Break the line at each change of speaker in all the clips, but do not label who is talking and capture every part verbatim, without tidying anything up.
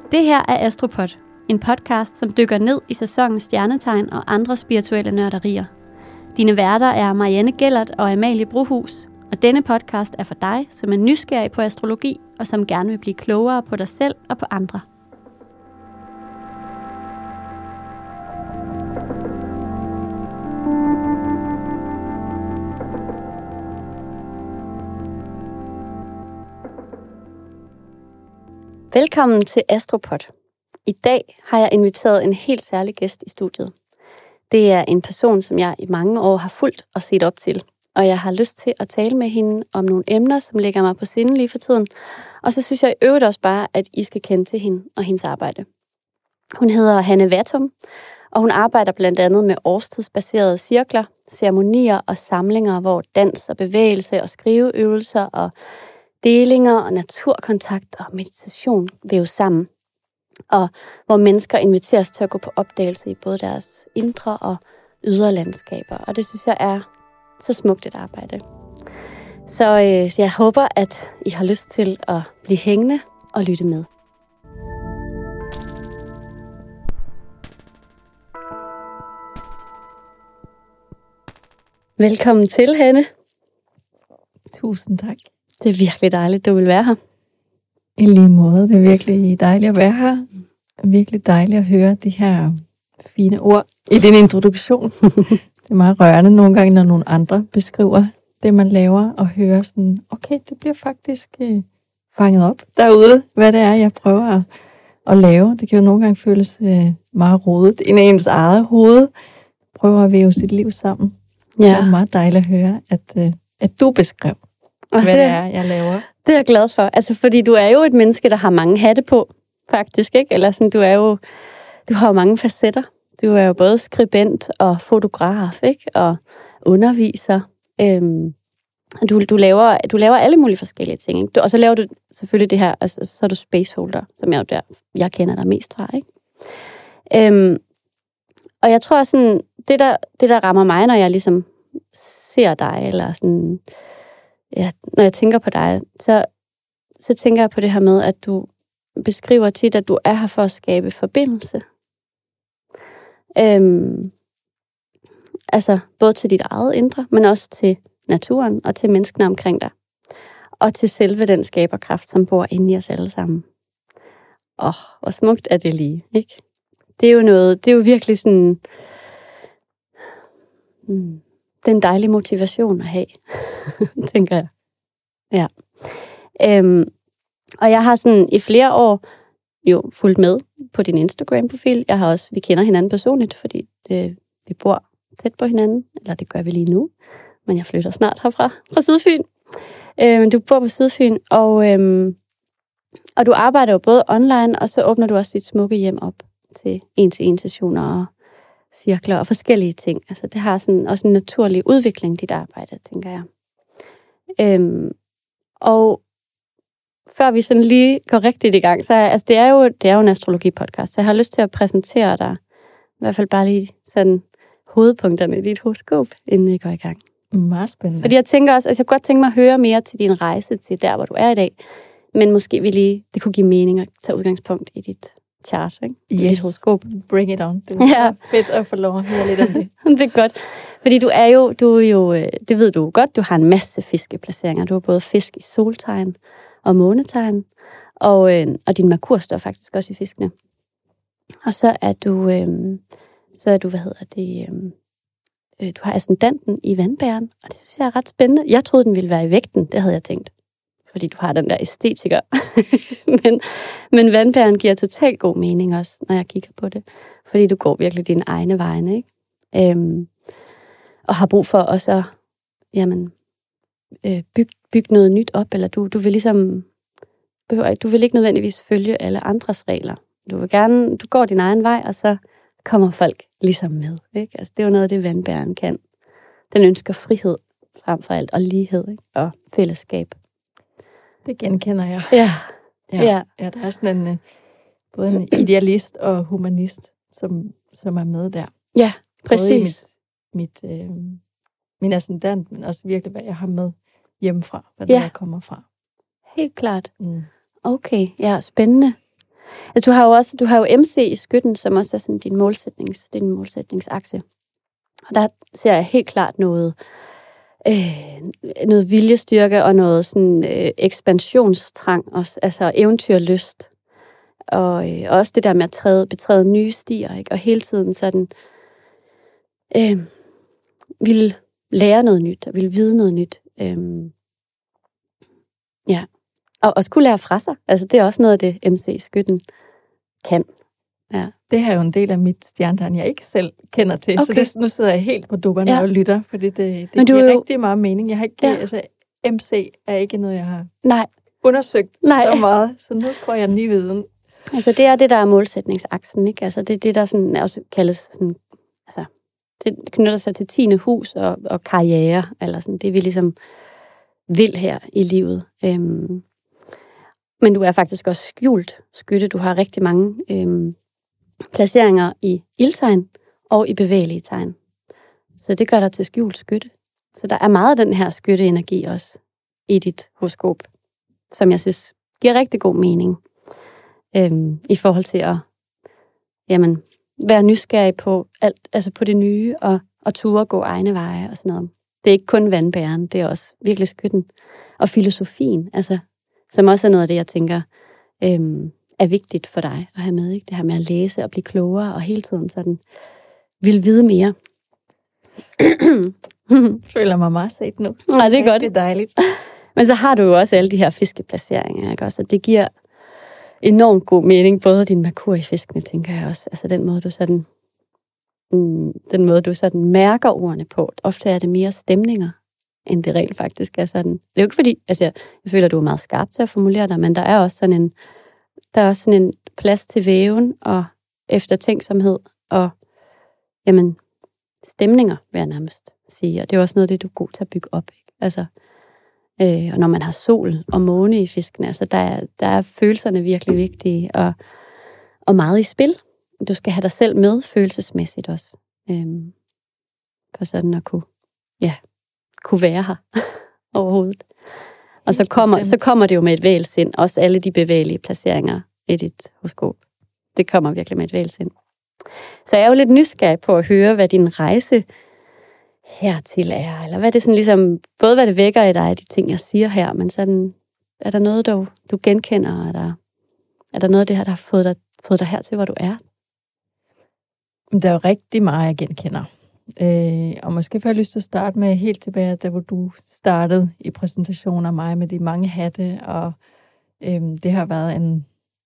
Det her er Astropod, en podcast, som dykker ned i sæsonens stjernetegn og andre spirituelle nørderier. Dine værter er Marianne Gellert og Amalie Brohus, og denne podcast er for dig, som er nysgerrig på astrologi og som gerne vil blive klogere på dig selv og på andre. Velkommen til Astropod. I dag har jeg inviteret en helt særlig gæst i studiet. Det er en person, som jeg i mange år har fulgt og set op til. Og jeg har lyst til at tale med hende om nogle emner, som ligger mig på sinde lige for tiden. Og så synes jeg i øvrigt også bare, at I skal kende til hende og hendes arbejde. Hun hedder Hanne Vattum, og hun arbejder blandt andet med årstidsbaserede cirkler, ceremonier og samlinger, hvor dans og bevægelse og skriveøvelser og delinger og naturkontakt og meditation væves sammen. Og hvor mennesker inviteres til at gå på opdagelse i både deres indre og ydre landskaber. Og det synes jeg er så smukt et arbejde. Så, øh, så jeg håber, at I har lyst til at blive hængende og lytte med. Velkommen til, Hanne.
Tusind tak.
Det er virkelig dejligt, du vil være her.
I lige måde. Det er virkelig dejligt at være her. Det er virkelig dejligt at høre de her fine ord i din introduktion. Det er meget rørende nogle gange, når nogle andre beskriver det, man laver, og hører sådan, okay, det bliver faktisk øh, fanget op derude, hvad det er, jeg prøver at, at lave. Det kan jo nogle gange føles øh, meget rodet ind i ens eget hoved. Prøver at væve sit liv sammen. Ja. Det er meget dejligt at høre, at, øh, at du beskrev, og hvad det, det er, jeg laver.
Det er jeg glad for. Altså, fordi du er jo et menneske, der har mange hatte på, faktisk, ikke? Eller sådan, du er jo, du har jo mange facetter. Du er jo både skribent og fotograf, ikke? Og underviser. Øhm, du, du, laver, du laver alle mulige forskellige ting, ikke? Du, og så laver du selvfølgelig det her, altså, så er du spaceholder, som jeg jo der, jeg kender dig mest fra, ikke? Øhm, og jeg tror sådan, det der, det der rammer mig, når jeg ligesom ser dig, eller sådan, ja, når jeg tænker på dig, så, så tænker jeg på det her med, at du beskriver tit, at du er her for at skabe forbindelse. Øhm, altså både til dit eget indre, men også til naturen og til menneskene omkring dig. Og til selve den skaberkraft, som bor inde i os alle sammen. Åh, hvor smukt er det lige, ikke? Det er jo noget, det er jo virkelig sådan, hmm, det er en dejlig motivation at have, tænker jeg. Ja. Øhm, og jeg har sådan i flere år jo fulgt med på din Instagram-profil. Jeg har også, vi kender hinanden personligt, fordi det, vi bor tæt på hinanden, eller det gør vi lige nu, men jeg flytter snart herfra, fra Sydfyn. Øhm, du bor på Sydfyn, og, øhm, og du arbejder jo både online, og så åbner du også dit smukke hjem op til en-til-en sessioner og cirkler og forskellige ting. Altså det har sådan også en naturlig udvikling, dit arbejde, tænker jeg. Øhm, og før vi sådan lige går rigtigt i gang, så altså det er jo, det er jo en astrologi-podcast, så jeg har lyst til at præsentere dig, i hvert fald bare lige sådan hovedpunkterne i dit horoskop, inden vi går i gang.
Meget spændende.
Fordi jeg tænker også, altså jeg kunne godt tænke mig at høre mere til din rejse til der, hvor du er i dag, men måske vi lige, det kunne give mening at tage udgangspunkt i dit chart, ikke?
Yes.
I dit horoskop.
Bring it on. Det er ja. fedt at få lov at høre lidt om det.
Det er godt. Fordi du er jo, du er jo, det ved du godt, du har en masse fiskeplaceringer. Du har både fisk i soltegn og månetegn, og, øh, og din Merkur står faktisk også i fiskene. Og så er du, øh, så er du, hvad hedder det, øh, du har ascendanten i vandbæren, og det synes jeg er ret spændende. Jeg troede, den ville være i vægten, det havde jeg tænkt, fordi du har den der æstetiker. men, men vandbæren giver totalt god mening også, når jeg kigger på det, fordi du går virkelig dine egne vegne, ikke? Øhm, og har brug for også at, jamen, øh, bygge byg noget nyt op, eller du, du vil ligesom, behøver, du vil ikke nødvendigvis følge alle andres regler. Du vil gerne, du går din egen vej, og så kommer folk ligesom med, ikke? Altså, det er jo noget af det, vandbæren kan. Den ønsker frihed frem for alt, og lighed, ikke? Og fællesskab.
Det genkender jeg.
Ja.
Ja, ja. ja der er sådan en, både en idealist og humanist, som, som er med der.
Ja, præcis.
Mit, mit, øh, min ascendant, men også virkelig, hvad jeg har med hjemmefra, hvad ja. Der kommer fra.
Helt klart.
Mm.
Okay, ja, spændende. Altså, du har jo også du har jo M C i skytten, som også er sådan din målsætnings, din målsætningsakse. Og der ser jeg helt klart noget, øh, noget viljestyrke og noget sådan øh, ekspansionstrang, også, altså eventyrlyst. Og øh, også det der med at træde, betræde nye stier, ikke? Og hele tiden sådan øh, vil lære noget nyt, og vil vide noget nyt. Øh, ja. Og også kunne lære fra sig. Altså, det er også noget af det, M C-skytten kan. Ja.
Det her er jo en del af mit stjernetegn, jeg ikke selv kender til. Okay. Så det, nu sidder jeg helt på dupperne ja. og lytter, fordi det, det giver jo rigtig meget mening. Jeg har ikke, ja. altså, M C er ikke noget, jeg har
Nej.
undersøgt
Nej.
så meget. Så nu får jeg ny viden.
Altså, det er det, der er målsætningsaksen, ikke? Altså, det er det, der sådan, også kaldes sådan, altså, det knytter sig til tiende hus og, og karriere, eller sådan, det vi ligesom vil her i livet. Øhm, men du er faktisk også skjult skytte. Du har rigtig mange øhm, placeringer i ildtegn og i bevægelige tegn. Så det gør dig til skjult skytte. Så der er meget af den her skytteenergi også i dit horoskop, som jeg synes giver rigtig god mening øhm, i forhold til at jamen, være nysgerrig på alt, altså på det nye og, og ture gå egne veje og sådan noget. Det er ikke kun vandbæren, det er også virkelig skytten. Og filosofien, altså, som også er noget af det, jeg tænker, øhm, er vigtigt for dig at have med. Ikke? Det her med at læse og blive klogere, og hele tiden sådan, vil vide mere.
Føler mig meget set nu.
Nej, det er godt.
Det er dejligt.
Men så har du jo også alle de her fiskeplaceringer, ikke? Også, det giver enormt god mening, både din Merkur i fiskene, tænker jeg også. Altså den måde, du sådan, mm, den måde, du sådan mærker ordene på. Ofte er det mere stemninger, end det rent faktisk er sådan. Det er jo ikke fordi, altså jeg, jeg føler, at du er meget skarp til at formulere dig, men der er også sådan en, der er også sådan en plads til væven og eftertænksomhed og jamen, stemninger, vil jeg nærmest sige. Og det er også noget af det, du er god til at bygge op. Ikke? Altså, øh, og når man har sol og måne i fiskene, altså der er, der er følelserne virkelig vigtige og, og meget i spil. Du skal have dig selv med følelsesmæssigt også. Øh, for sådan at kunne, ja, kunne være her overhovedet. Og så kommer, så kommer det jo med et vælsind. Også alle de bevægelige placeringer i dit horoskop. Det kommer virkelig med et vælsind. Så jeg er jo lidt nysgerrig på at høre, hvad din rejse hertil er. Eller hvad det sådan ligesom, både hvad det vækker i dig, de ting, jeg siger her, men sådan, er der noget, du, du genkender? Er der, er der noget af det her, der har fået dig, fået dig hertil, hvor du er?
Der er jo rigtig meget, jeg genkender. Øh, og måske får jeg lyst til at starte med helt tilbage, der hvor du startede i præsentationen af mig med de mange hatte, og øh, det har været en,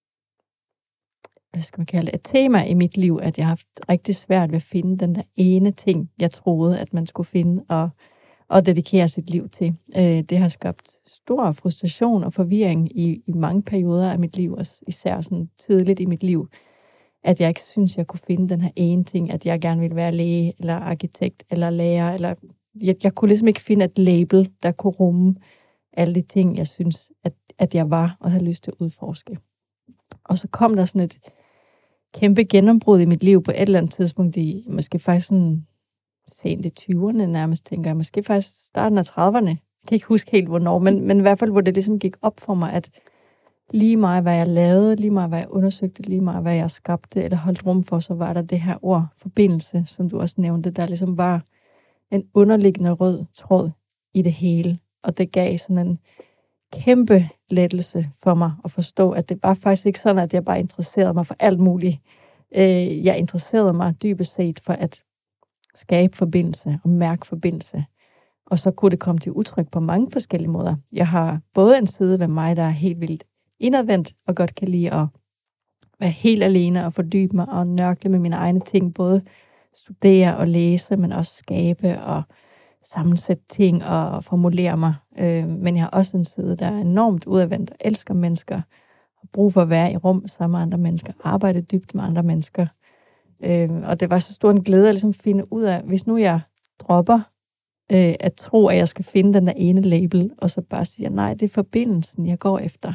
hvad skal man kalde det, et tema i mit liv, at jeg har haft rigtig svært ved at finde den der ene ting, jeg troede, at man skulle finde og, og dedikere sit liv til. Øh, det har skabt stor frustration og forvirring i, i mange perioder af mit liv, og især sådan tidligt i mit liv, at jeg ikke synes, jeg kunne finde den her ene ting, at jeg gerne ville være læge, eller arkitekt, eller lærer, eller jeg, jeg kunne ligesom ikke finde et label, der kunne rumme alle de ting, jeg synes, at, at jeg var, og havde lyst til at udforske. Og så kom der sådan et kæmpe gennembrud i mit liv på et eller andet tidspunkt, i måske faktisk sådan sent i tyverne nærmest, tænker jeg, måske faktisk starten af trediverne, jeg kan ikke huske helt hvornår, men, men i hvert fald, hvor det ligesom gik op for mig, at lige meget, hvad jeg lavede, lige meget, hvad jeg undersøgte, lige meget, hvad jeg skabte eller holdt rum for, så var der det her ord, forbindelse, som du også nævnte, der ligesom var en underliggende rød tråd i det hele. Og det gav sådan en kæmpe lettelse for mig at forstå, at det var faktisk ikke sådan, at jeg bare interesserede mig for alt muligt. Jeg interesserede mig dybest set for at skabe forbindelse og mærke forbindelse. Og så kunne det komme til udtryk på mange forskellige måder. Jeg har både en side ved mig, der er helt vildt indadvendt og godt kan lide at være helt alene og fordybe mig og nørkle med mine egne ting. Både studere og læse, men også skabe og sammensætte ting og formulere mig. Øh, men jeg har også en side, der er enormt udadvendt og elsker mennesker. Har brug for at være i rum sammen med andre mennesker. Arbejde dybt med andre mennesker. Øh, og det var så stor en glæde at ligesom finde ud af, hvis nu jeg dropper øh, at tro, at jeg skal finde den der ene label, og så bare siger, nej, det er forbindelsen, jeg går efter.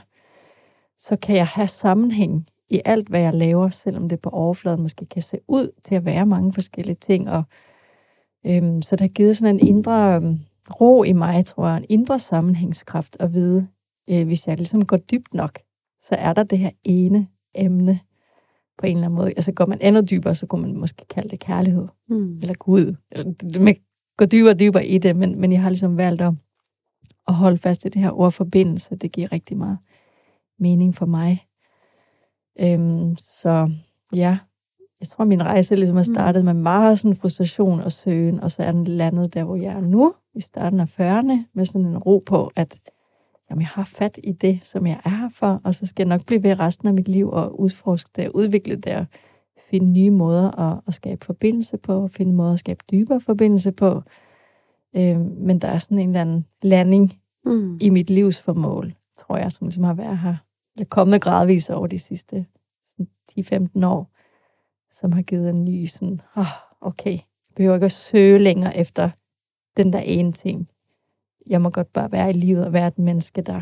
Så kan jeg have sammenhæng i alt, hvad jeg laver, selvom det på overfladen måske kan se ud til at være mange forskellige ting. Og, øhm, så der har givet sådan en indre øhm, ro i mig, tror jeg, en indre sammenhængskraft at vide, øh, hvis jeg ligesom går dybt nok, så er der det her ene emne på en eller anden måde. Altså går man endnu dybere, så kunne man måske kalde det kærlighed.
Mm.
Eller Gud. Eller, det, man går dybere og dybere i det, men, men jeg har ligesom valgt at, at holde fast i det her ord forbindelse. Det giver rigtig meget mening for mig. Øhm, så ja, jeg tror, min rejse ligesom har startet med meget sådan frustration og søgen, og så er den landet der, hvor jeg er nu, i starten af fyrrerne, med sådan en ro på, at jamen, jeg har fat i det, som jeg er her for, og så skal jeg nok blive ved resten af mit liv og udforske det, udvikle det, og finde nye måder at, at skabe forbindelse på, finde måder at skabe dybere forbindelse på. Øhm, men der er sådan en eller anden landing mm. i mit livsformål, tror jeg, som ligesom har været her, eller kommet gradvist over de sidste ti til femten år, som har givet en ny sådan, oh, okay, jeg behøver ikke at søge længere efter den der ene ting. Jeg må godt bare være i livet og være et menneske, der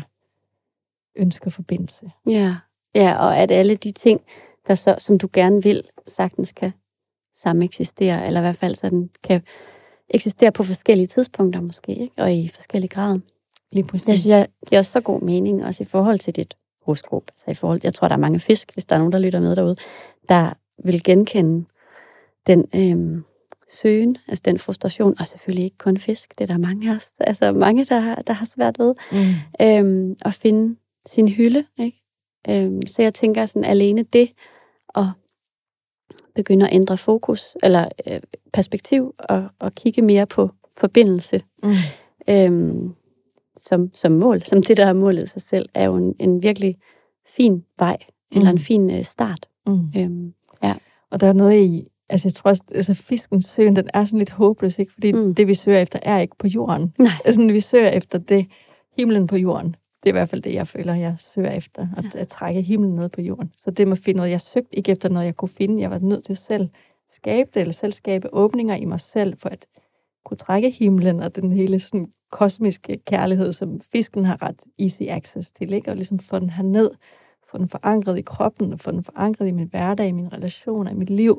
ønsker forbindelse.
Ja, ja, og at alle de ting, der så, som du gerne vil, sagtens kan sameksistere, eller i hvert fald sådan kan eksistere på forskellige tidspunkter måske, ikke? Og i forskellige grader.
Lige præcis.
Jeg synes, jeg, det er også så god mening, også i forhold til dit horoskop. Altså i forhold, jeg tror, der er mange fisk, hvis der er nogen, der lytter med derude, der vil genkende den øhm, søgen, altså den frustration, og selvfølgelig ikke kun fisk, det er der mange af os, altså mange, der har, der har svært ved, mm. øhm, at finde sin hylde, ikke? Øhm, så jeg tænker sådan alene det, og begynde at ændre fokus, eller øh, perspektiv, og, og kigge mere på forbindelse, mm. øhm, som, som mål, som det, der har målet i sig selv, er jo en, en virkelig fin vej, mm. eller en fin øh, start. Mm. Øhm, ja.
Og der er noget i, altså jeg tror også, altså fiskens søgen, den er sådan lidt håbløs, ikke? Fordi mm. det, vi søger efter, er ikke på jorden. Nej. Altså vi søger efter det, himlen på jorden. Det er i hvert fald det, jeg føler, jeg søger efter, at, ja. at trække himlen ned på jorden. Så det med at finde noget, jeg søgte ikke efter noget, jeg kunne finde. Jeg var nødt til selv skabe det, eller selv skabe åbninger i mig selv, for at kunne trække himlen og den hele sådan kosmiske kærlighed, som fisken har ret easy access til, ikke? Og ligesom få den herned, få den forankret i kroppen, og få den forankret i min hverdag, i mine relationer, i mit liv.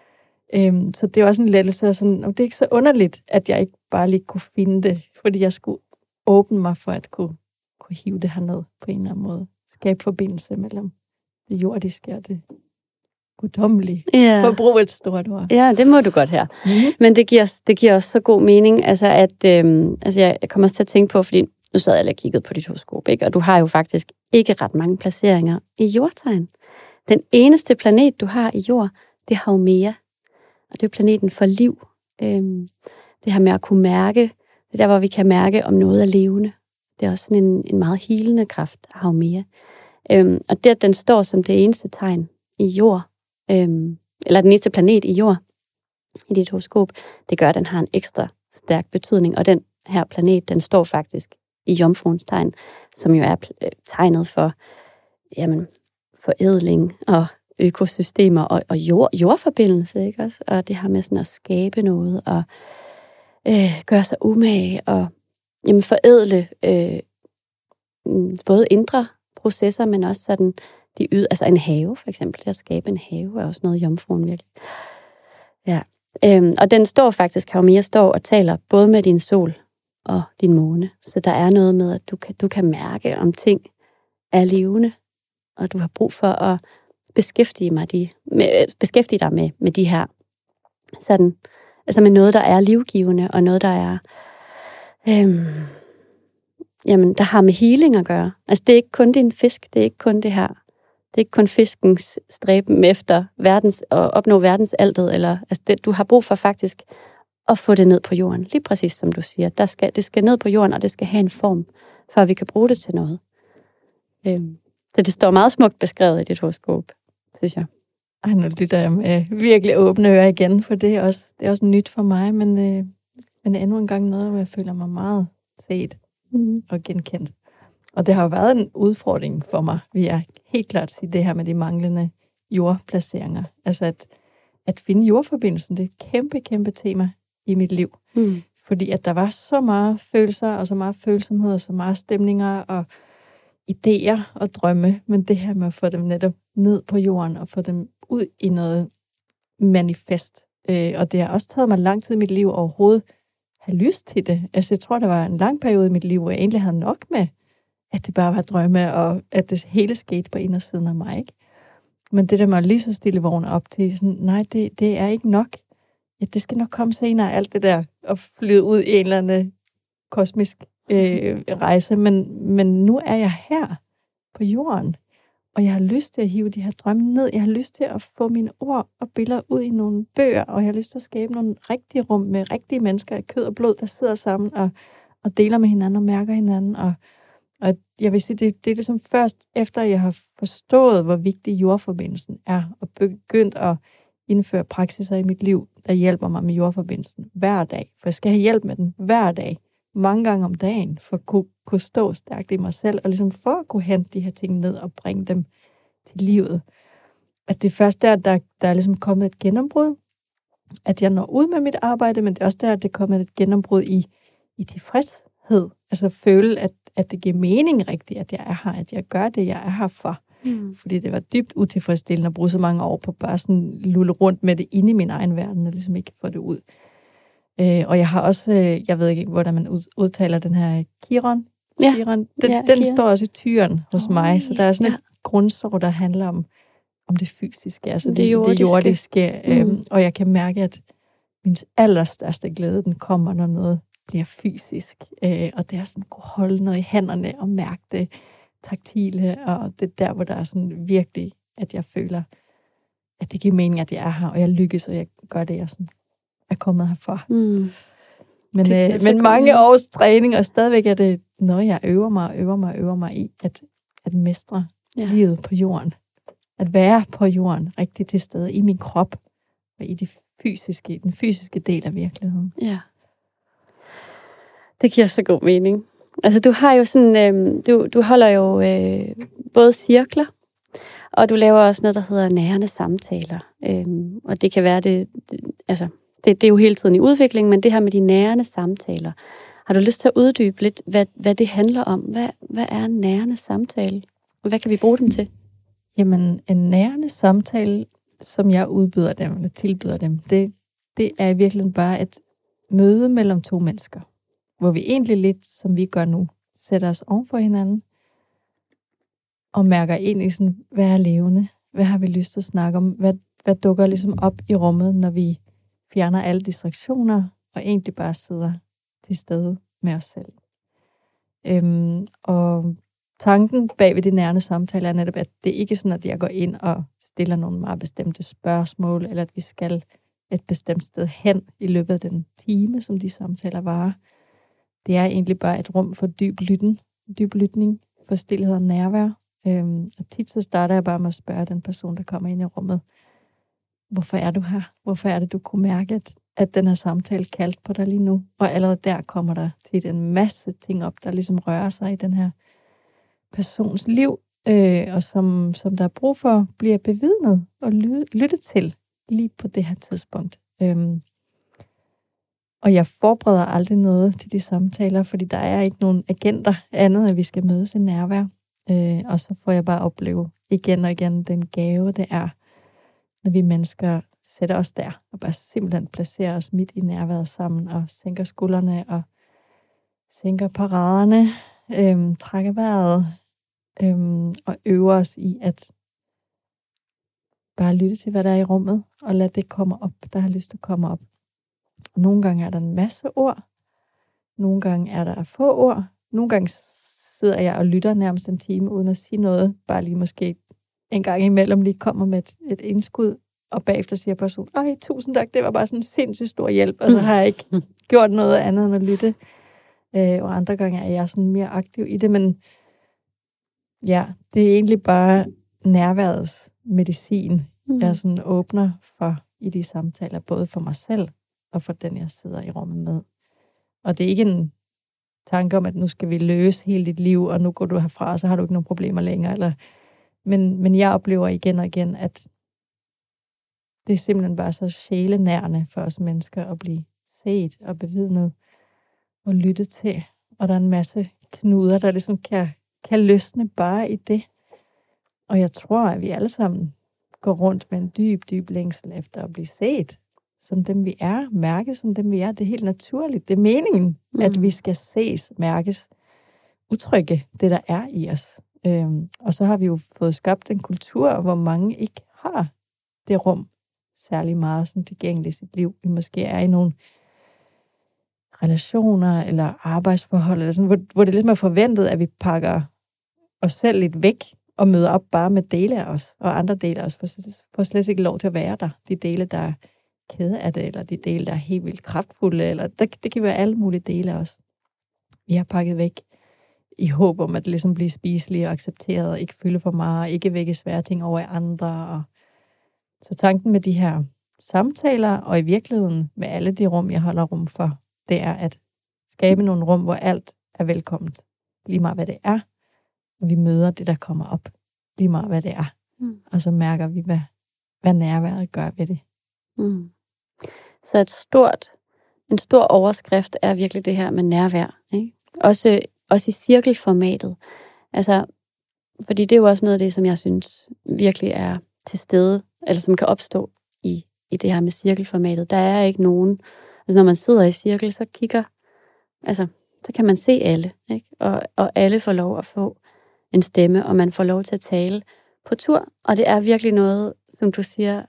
Øhm, så det var også en lettelse, sådan, og det er ikke så underligt, at jeg ikke bare lige kunne finde det, fordi jeg skulle åbne mig for at kunne, kunne hive det herned på en eller anden måde. Skabe forbindelse mellem det jordiske og det guddommelige.
Ja.
For at bruge et stort ord.
Ja, det må du godt her. Mm-hmm. Men det giver, det giver også så god mening, altså at, øhm, altså jeg, jeg kommer også til at tænke på, fordi nu sad jeg lige og kiggede på dit horoskop, ikke? Og du har jo faktisk ikke ret mange placeringer i jordtegn. Den eneste planet, du har i jord, det er Haumea. Og det er planeten for liv. Øhm, det her med at kunne mærke, det er der, hvor vi kan mærke, om noget er levende. Det er også sådan en, en meget healende kraft, Haumea. Øhm, og det, at den står som det eneste tegn i jord, øhm, eller den eneste planet i jord, i dit horoskop, det gør, at den har en ekstra stærk betydning. Og den her planet, den står faktisk i jomfruens tegn, som jo er tegnet for jamen, forædling og økosystemer og, og jord, jordforbindelse, ikke også? Og det her med sådan at skabe noget og øh, gøre sig umage og jamen, forædle øh, både indre processer, men også sådan de yd, altså en have for eksempel. Det at skabe en have er også noget jomfruen virkelig. Ja. Øhm, og den står faktisk, Haumea står og taler både med din sol og din måne. Så der er noget med, at du kan, du kan mærke, om ting er levende, og du har brug for at beskæftige, mig de, med, beskæftige dig med, med de her, sådan, altså med noget, der er livgivende, og noget, der er, øhm, jamen, der har med healing at gøre. Altså, det er ikke kun din fisk, det er ikke kun det her, det er ikke kun fiskens stræben efter verdens, at opnå verdensaltet, eller, altså, det, du har brug for faktisk at få det ned på jorden, lige præcis som du siger. Der skal, det skal ned på jorden, og det skal have en form, for at vi kan bruge det til noget. Øhm, så det står meget smukt beskrevet i dit horoskop, synes jeg.
Ej, nu lytter jeg med virkelig åbne ører igen, for det er også, det er også nyt for mig, men, øh, men endnu en gang noget, hvor jeg føler mig meget set mm. og genkendt. Og det har jo været en udfordring for mig, vil jeg helt klart sige, det her med de manglende jordplaceringer. Altså at, at finde jordforbindelsen, det er et kæmpe, kæmpe tema i mit liv. Mm. Fordi at der var så meget følelser, og så meget følsomhed, og så meget stemninger, og idéer og drømme, men det her med at få dem netop ned på jorden, og få dem ud i noget manifest. Øh, og det har også taget mig lang tid i mit liv overhovedet have lyst til det. Altså jeg tror, der var en lang periode i mit liv, hvor jeg egentlig havde nok med, at det bare var drømme, og at det hele skete på indersiden af mig, ikke? Men det der med at lige så stille vågne op til, sådan, nej, det, det er ikke nok. Ja, det skal nok komme senere, alt det der, og flyde ud i en eller anden kosmisk øh, rejse. Men, men nu er jeg her på jorden, og jeg har lyst til at hive de her drømme ned. Jeg har lyst til at få mine ord og billeder ud i nogle bøger, og jeg har lyst til at skabe nogle rigtige rum med rigtige mennesker af kød og blod, der sidder sammen og, og deler med hinanden og mærker hinanden. Og, og jeg vil sige, det, det er ligesom først efter, jeg har forstået, hvor vigtig jordforbindelsen er, og begyndt at indføre praksiser i mit liv, der hjælper mig med jordforbindelsen hver dag. For jeg skal have hjælp med den hver dag, mange gange om dagen, for at kunne, kunne stå stærkt i mig selv, og ligesom for at kunne hente de her ting ned og bringe dem til livet. At det er først der, der, der er ligesom kommet et gennembrud, at jeg når ud med mit arbejde, men det er også der, at det er kommet et gennembrud i, i tilfredshed. Altså føle, at, at det giver mening rigtigt, at jeg er her, at jeg gør det, jeg er her for. Mm. Fordi det var dybt utilfredsstillende at bruge så mange år på bare sådan lulle rundt med det inde i min egen verden, og ligesom ikke få det ud. Øh, og jeg har også, øh, jeg ved ikke, hvordan man udtaler den her Chiron.
Ja.
Chiron. Den,
Ja,
den
Chiron.
står også i tyren hos oh, mig, så der er sådan
ja.
et grundsår, der handler om, om det fysiske, altså det,
det jordiske.
Det jordiske øh,
mm.
Og jeg kan mærke, at min allerstørste glæde, den kommer, når noget bliver fysisk. Øh, og det er sådan at kunne holde noget i hænderne og mærke det taktile, og det er der, hvor der er sådan virkelig, at jeg føler, at det giver mening, at jeg er her, og jeg lykkes, og jeg gør det, jeg sådan er kommet herfor.
Mm.
Men, øh, men mange års træning, og stadigvæk er det noget, jeg øver mig, øver mig, øver mig i, at, at mestre ja. livet på jorden. At være på jorden, rigtig til stede i min krop, og i de fysiske, den fysiske del af virkeligheden.
Ja. Det giver så god mening. Altså, du har jo sådan, øh, du, du holder jo øh, både cirkler, og du laver også noget, der hedder nærende samtaler. Øh, og det kan være, det, det altså, det, det er jo hele tiden i udvikling, men det her med de nærende samtaler, har du lyst til at uddybe lidt, hvad, hvad det handler om? Hvad, hvad er en nærende samtale? Og hvad kan vi bruge dem til?
Jamen, en nærende samtale, som jeg udbyder dem, eller tilbyder dem, det, det er i virkeligheden bare et møde mellem to mennesker, hvor vi egentlig lidt, som vi gør nu, sætter os oven for hinanden, og mærker ind i sådan, hvad er levende? Hvad har vi lyst til at snakke om? Hvad, hvad dukker ligesom op i rummet, når vi fjerner alle distraktioner, og egentlig bare sidder til stede med os selv? Øhm, og tanken bag ved de nærende samtaler er netop, at det ikke er sådan, at jeg går ind og stiller nogle meget bestemte spørgsmål, eller at vi skal et bestemt sted hen i løbet af den time, som de samtaler varer. Det er egentlig bare et rum for dyb lytten, dyb lytning, for stillhed og nærvær. Øhm, og tit så starter jeg bare med at spørge den person, der kommer ind i rummet, hvorfor er du her? Hvorfor er det, du kunne mærke, at, at den her samtale kaldte på dig lige nu? Og allerede der kommer der tit en masse ting op, der ligesom rører sig i den her persons liv, øh, og som, som der er brug for, bliver bevidnet og lytte, lytte til lige på det her tidspunkt. Øhm, og jeg forbereder aldrig noget til de samtaler, fordi der er ikke nogen agenter andet, end vi skal mødes i nærvær. Øh, og så får jeg bare opleve igen og igen den gave, det er, når vi mennesker sætter os der, og bare simpelthen placerer os midt i nærværet sammen, og sænker skuldrene, og sænker paraderne, øhm, trækker vejret, øhm, og øver os i at bare lytte til, hvad der er i rummet, og lade det komme op, der har lyst til at komme op. Og nogle gange er der en masse ord, nogle gange er der få ord, nogle gange sidder jeg og lytter nærmest en time, uden at sige noget, bare lige måske en gang imellem lige kommer med et, et indskud, og bagefter siger personen, ej, tusind tak, det var bare sådan en sindssygt stor hjælp, og så har jeg ikke gjort noget andet end at lytte. Øh, og andre gange er jeg sådan mere aktiv i det, men ja, det er egentlig bare nærværets medicin, mm. jeg sådan åbner for i de samtaler, både for mig selv og for den, jeg sidder i rummet med. Og det er ikke en tanke om, at nu skal vi løse hele dit liv, og nu går du herfra, og så har du ikke nogen problemer længere. Eller, men, men jeg oplever igen og igen, at det er simpelthen bare så sjælenærende for os mennesker at blive set og bevidnet og lytte til. Og der er en masse knuder, der ligesom kan, kan løsne bare i det. Og jeg tror, at vi alle sammen går rundt med en dyb, dyb længsel efter at blive set, som dem vi er, mærkes som dem vi er. Det er helt naturligt. Det er meningen, mm. at vi skal ses, mærkes, udtrykke det, der er i os. Øhm, og så har vi jo fået skabt en kultur, hvor mange ikke har det rum særlig meget sådan tilgængeligt i sit liv. Vi måske er i nogle relationer eller arbejdsforhold, eller sådan, hvor, hvor det ligesom er forventet, at vi pakker os selv lidt væk og møder op bare med dele af os, og andre dele af os får, får slet ikke lov til at være der. De dele, der er kede af det, eller de dele, der er helt vildt kraftfulde, eller det, det kan være alle mulige dele af os. Vi har pakket væk i håb om at ligesom blive spiselige og accepteret, og ikke fylde for meget, ikke vække svære ting over i andre. Og så tanken med de her samtaler, og i virkeligheden med alle de rum, jeg holder rum for, det er at skabe nogle rum, hvor alt er velkomment. Lige meget hvad det er, og vi møder det, der kommer op. Lige meget hvad det er. Mm. Og så mærker vi, hvad, hvad nærværet gør ved det.
Mm. Så et stort, en stor overskrift er virkelig det her med nærvær. Ikke? Også, også i cirkelformatet. Altså, fordi det er jo også noget af det, som jeg synes virkelig er til stede, eller som kan opstå i, i det her med cirkelformatet. Der er ikke nogen, altså når man sidder i cirkel, så kigger, altså, så kan man se alle, ikke? Og, og alle får lov at få en stemme, og man får lov til at tale på tur, og det er virkelig noget, som du siger,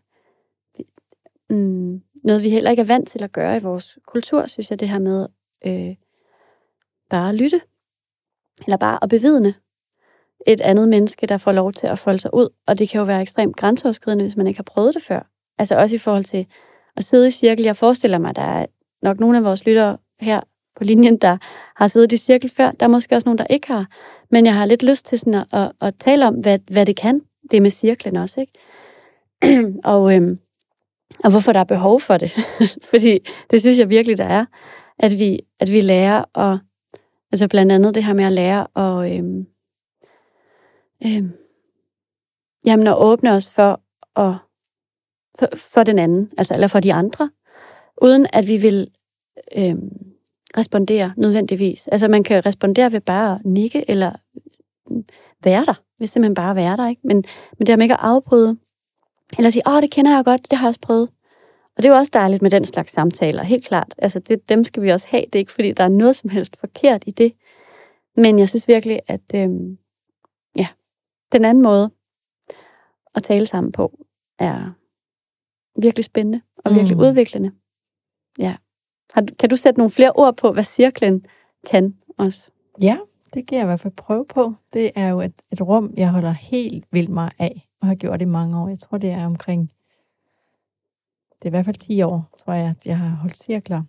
mm, noget vi heller ikke er vant til at gøre i vores kultur, synes jeg, det her med øh, bare at lytte, eller bare at bevidne et andet menneske, der får lov til at folde sig ud, og det kan jo være ekstremt grænseoverskridende, hvis man ikke har prøvet det før. Altså også i forhold til at sidde i cirkel. Jeg forestiller mig, der er nok nogle af vores lyttere her på linjen, der har siddet i cirkel før. Der er måske også nogen, der ikke har. Men jeg har lidt lyst til sådan at, at, at tale om, hvad, hvad det kan, det med cirklen også, ikke? og, øhm, og hvorfor der er behov for det. Fordi det synes jeg virkelig, der er, at vi, at vi lærer at, altså blandt andet det her med at lære at, øhm, øhm, jamen at åbne os for, at, for, for den anden, altså eller for de andre, uden at vi vil øhm, respondere nødvendigvis. Altså man kan respondere ved bare at nikke eller være der. Vil simpelthen bare være der, ikke? Men, men det her med ikke at afbryde. Eller sige, åh, det kender jeg godt, det har jeg også prøvet. Og det er jo også dejligt med den slags samtaler, helt klart. Altså det, dem skal vi også have. Det er ikke fordi, der er noget som helst forkert i det. Men jeg synes virkelig, at øhm, ja, den anden måde at tale sammen på er virkelig spændende og virkelig mm. udviklende. Ja. Har du, kan du sætte nogle flere ord på, hvad cirklen kan også?
Ja, det kan jeg i hvert fald prøve på. Det er jo et, et rum, jeg holder helt vildt meget af, og har gjort i mange år. Jeg tror, det er omkring, det er i hvert fald ti år, tror jeg, at jeg har holdt cirkler.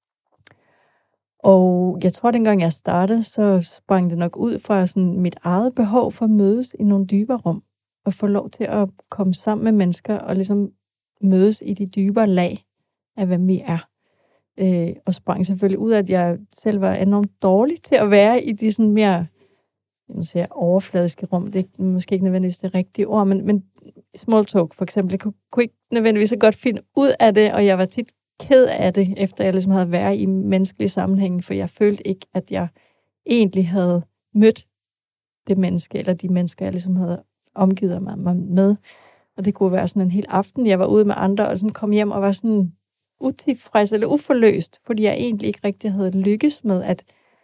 Og jeg tror, dengang jeg startede, så sprang det nok ud fra sådan mit eget behov for at mødes i nogle dybere rum, og få lov til at komme sammen med mennesker, og ligesom mødes i de dybere lag af, hvem vi er. Øh, og sprang selvfølgelig ud af, at jeg selv var enormt dårlig til at være i de sådan mere, jeg siger, overfladiske rum. Det er måske ikke nødvendigvis det rigtige ord, men, men small talk for eksempel, jeg kunne, kunne ikke nødvendigvis så godt finde ud af det, og jeg var tit ked af det, efter jeg ligesom havde været i menneskelige sammenhæng, for jeg følte ikke, at jeg egentlig havde mødt det menneske, eller de mennesker, jeg ligesom havde omgivet mig med. Og det kunne være sådan en hel aften, jeg var ude med andre, og ligesom kom hjem og var sådan utilfreds eller uforløst, fordi jeg egentlig ikke rigtig havde lykkes med at,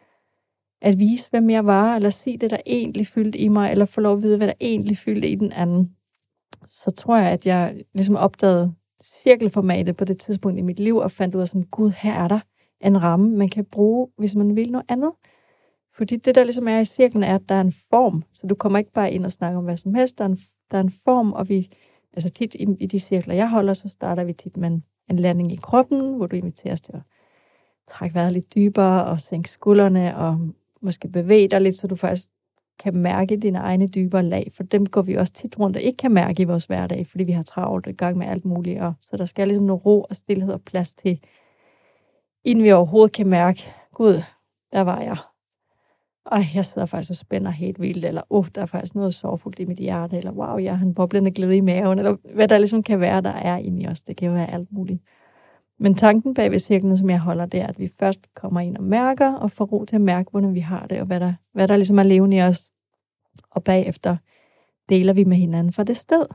at vise, hvem jeg var, eller sige det, der egentlig fyldte i mig, eller få lov at vide, hvad der egentlig fyldte i den anden. Så tror jeg, at jeg ligesom opdagede cirkelformatet på det tidspunkt i mit liv, og fandt ud af sådan, gud, her er der en ramme, man kan bruge, hvis man vil noget andet. Fordi det, der ligesom er i cirklen, er, at der er en form, så du kommer ikke bare ind og snakker om hvad som helst, der er en, der er en form, og vi, altså tit i, i de cirkler, jeg holder, så starter vi tit med en en landing i kroppen, hvor du inviteres til at trække vejret lidt dybere og sænke skuldrene og måske bevæge dig lidt, så du faktisk kan mærke dine egne dybere lag. For dem går vi også tit rundt og ikke kan mærke i vores hverdag, fordi vi har travlt i gang med alt muligt. Og så der skal ligesom noget ro og stillhed og plads til, inden vi overhovedet kan mærke, gud, der var jeg. Ej, jeg sidder faktisk og spænder helt vildt, eller åh, oh, der er faktisk noget sorgfuldt i mit hjerte, eller wow, jeg har en boblende glæde i maven, eller hvad der ligesom kan være, der er inde i os. Det kan jo være alt muligt. Men tanken bag ved cirklen, som jeg holder, det er, at vi først kommer ind og mærker, og får ro til at mærke, hvordan vi har det, og hvad der, hvad der ligesom er levende i os. Og bagefter deler vi med hinanden fra det sted.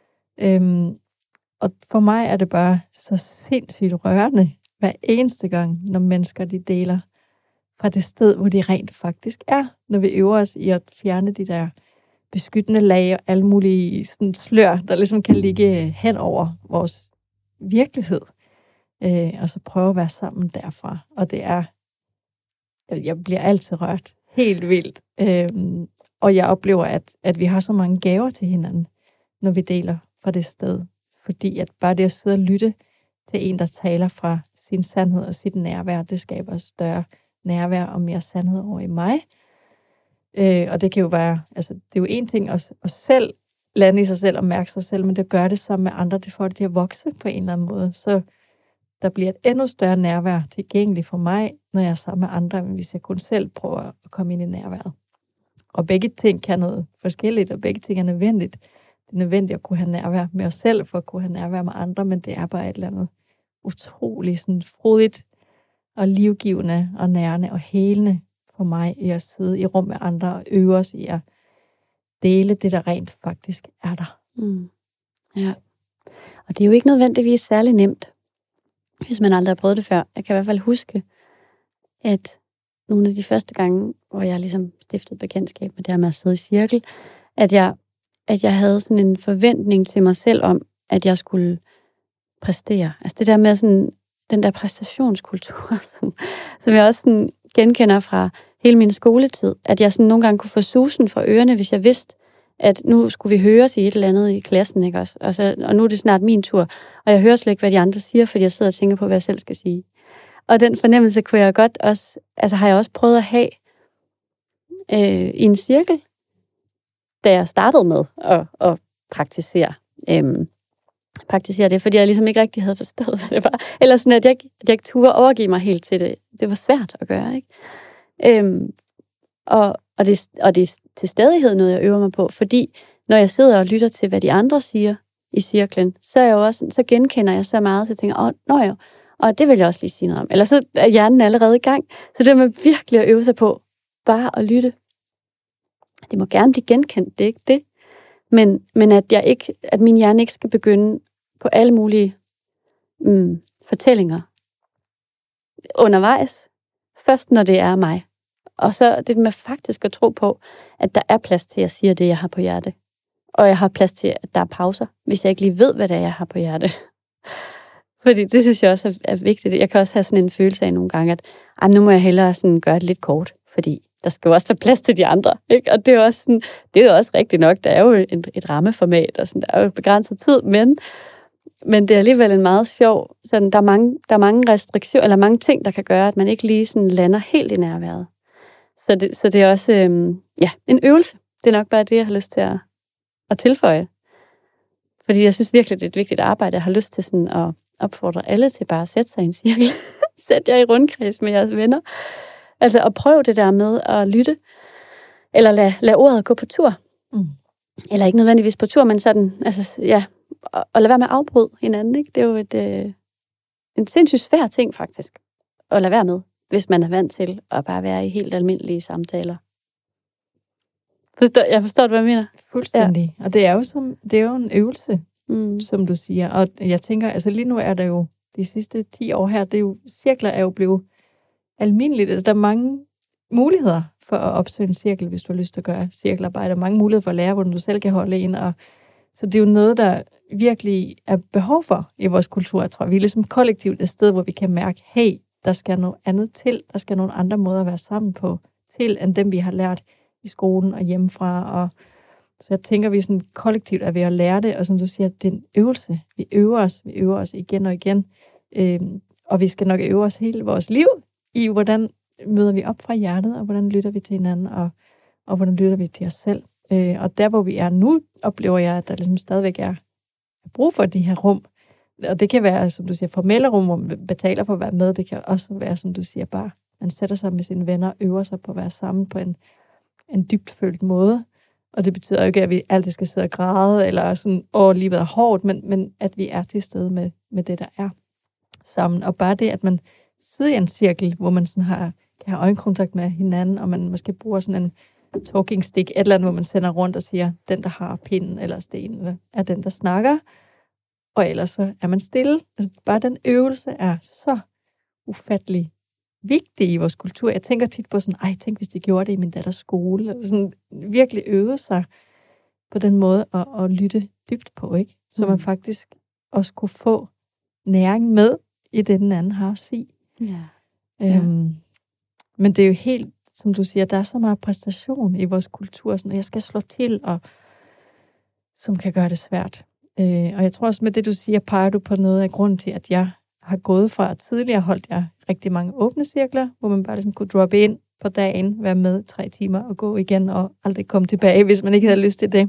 Øhm, og for mig er det bare så sindssygt rørende, hver eneste gang, når mennesker de deler fra det sted, hvor de rent faktisk er, når vi øver os i at fjerne de der beskyttende lag og alle mulige sådan, slør, der ligesom kan ligge hen over vores virkelighed. Øh, og så prøve at være sammen derfra. Og det er, jeg bliver altid rørt helt vildt. Øh, og jeg oplever, at, at vi har så mange gaver til hinanden, når vi deler fra det sted. Fordi at bare det at sidde og lytte til en, der taler fra sin sandhed og sit nærvær, det skaber større nærvær og mere sandhed over i mig. Øh, og det kan jo være, altså det er jo en ting at, at selv lande i sig selv og mærke sig selv, men det gør det sammen med andre, det får det til at vokse på en eller anden måde. Så der bliver et endnu større nærvær tilgængeligt for mig, når jeg er sammen med andre, end hvis jeg kun selv prøver at komme ind i nærværet. Og begge ting kan noget forskelligt, og begge ting er nødvendigt. Det er nødvendigt at kunne have nærvær med os selv, for at kunne have nærvær med andre, men det er bare et eller andet utroligt sådan frodigt og livgivende og nærende og helende for mig i at sidde i rum med andre og øve os i at dele det, der rent faktisk er der.
Mm. Ja. Og det er jo ikke nødvendigvis særlig nemt, hvis man aldrig har prøvet det før. Jeg kan i hvert fald huske, at nogle af de første gange, hvor jeg ligesom stiftede bekendtskab med det her med at sidde i cirkel, at jeg, at jeg havde sådan en forventning til mig selv om, at jeg skulle præstere. Altså det der med sådan, den der præstationskultur, som, som jeg også sådan genkender fra hele min skoletid, at jeg sådan nogle gange kunne få susen fra ørerne, hvis jeg vidste, at nu skulle vi høres i et eller andet i klassen, ikke også? Og, så, og nu er det snart min tur, og jeg hører slet ikke, hvad de andre siger, fordi jeg sidder og tænker på, hvad jeg selv skal sige. Og den fornemmelse kunne jeg godt også, altså har jeg også prøvet at have øh, i en cirkel, da jeg startede med at, at praktisere, øh, praktisere det, fordi jeg ligesom ikke rigtig havde forstået, hvad det var. Eller sådan, at jeg, at jeg ikke turde overgive mig helt til det. Det var svært at gøre, ikke? Øh, og, og, det, og det er til stadighed noget, jeg øver mig på, fordi når jeg sidder og lytter til, hvad de andre siger i cirklen, så, er jeg jo også, så genkender jeg så meget, så jeg tænker, åh, nå jo, og det vil jeg også lige sige noget om. Eller så er hjernen allerede i gang. Så det med virkelig at øve sig på, bare at lytte. Det må gerne blive genkendt, det er ikke det. Men, men at, jeg ikke, at min hjerne ikke skal begynde på alle mulige mm, fortællinger undervejs. Først når det er mig. Og så det med faktisk at tro på, at der er plads til, at jeg siger det, jeg har på hjerte. Og jeg har plads til, at der er pauser, hvis jeg ikke lige ved, hvad det er, jeg har på hjerte. Fordi det synes jeg også er, er vigtigt. Jeg kan også have sådan en følelse af nogle gange, at ej, nu må jeg hellere sådan gøre det lidt kort, fordi der skal jo også være plads til de andre. Ikke? Og det er, også sådan, det er jo også rigtigt nok. Der er jo et, et rammeformat, og sådan, der er jo begrænset tid, men, men det er alligevel en meget sjov. Sådan, der, er mange, der er mange restriktioner, eller mange ting, der kan gøre, at man ikke lige sådan lander helt i nærværet. Så det, så det er også øhm, ja, en øvelse. Det er nok bare det, jeg har lyst til at, at tilføje. Fordi jeg synes virkelig, det er et vigtigt arbejde. Jeg har lyst til sådan at opfordre alle til bare at sætte sig i en cirkel. Sæt jer i rundkreds med jeres venner. Altså at prøve det der med at lytte. Eller lad, lad ordet gå på tur. Mm. Eller ikke nødvendigvis på tur, men sådan, altså ja, og, og lad være med at afbryde hinanden. Ikke? Det er jo et, øh, en sindssygt svær ting faktisk, at lade være med, hvis man er vant til at bare være i helt almindelige samtaler. Forstår, jeg forstår, hvad jeg mener.
Fuldstændig. Ja. Og det er jo, som, det er jo en øvelse, mm. som du siger. Og jeg tænker, altså lige nu er der jo de sidste ti år her, det er jo, cirkler er jo blevet almindeligt. Altså der er mange muligheder for at opsøge en cirkel, hvis du har lyst til at gøre cirkelarbejde. Der er mange muligheder for at lære, hvordan du selv kan holde en. Og så det er jo noget, der virkelig er behov for i vores kultur, jeg tror. Vi er ligesom kollektivt et sted, hvor vi kan mærke, hey, der skal noget andet til. Der skal nogle andre måder at være sammen på til, end dem vi har lært i skolen og hjemmefra. Og så jeg tænker, vi sådan kollektivt er ved at lære det, og som du siger, det er en øvelse. Vi øver os, vi øver os igen og igen. Øhm, og vi skal nok øve os hele vores liv i, hvordan møder vi op fra hjertet, og hvordan lytter vi til hinanden, og, og hvordan lytter vi til os selv. Øh, og der, hvor vi er nu, oplever jeg, at der ligesom stadigvæk er brug for de her rum. Og det kan være, som du siger, formelle rum, hvor man betaler for at være med. Det kan også være, som du siger, bare man sætter sig med sine venner og øver sig på at være sammen på en, en dybtfølt måde. Og det betyder jo ikke, at vi altid skal sidde og græde, eller sådan, åh, livet er hårdt, men, men at vi er til stede med, med det, der er sammen. Og bare det, at man sidder i en cirkel, hvor man sådan har, kan have øjenkontakt med hinanden, og man måske bruger sådan en talking stick, et eller andet, hvor man sender rundt og siger, den, der har pinden eller stenen, er den, der snakker. Og ellers så er man stille. Altså, bare den øvelse er så ufattelig vigtig i vores kultur. Jeg tænker tit på sådan, ej, tænk hvis de gjorde det i min datters skole. Sådan virkelig øve sig på den måde at, at lytte dybt på, ikke? Så mm. man faktisk også kunne få næring med i det, den anden har at sige.
Ja.
Øhm, ja. Men det er jo helt, som du siger, der er så meget præstation i vores kultur, sådan, at jeg skal slå til, og som kan gøre det svært. Øh, og jeg tror også med det, du siger, peger du på noget af grunden til, at jeg har gået fra, at tidligere holdt jeg rigtig mange åbne cirkler, hvor man bare ligesom kunne droppe ind på dagen, være med tre timer og gå igen, og aldrig komme tilbage, hvis man ikke havde lyst til det,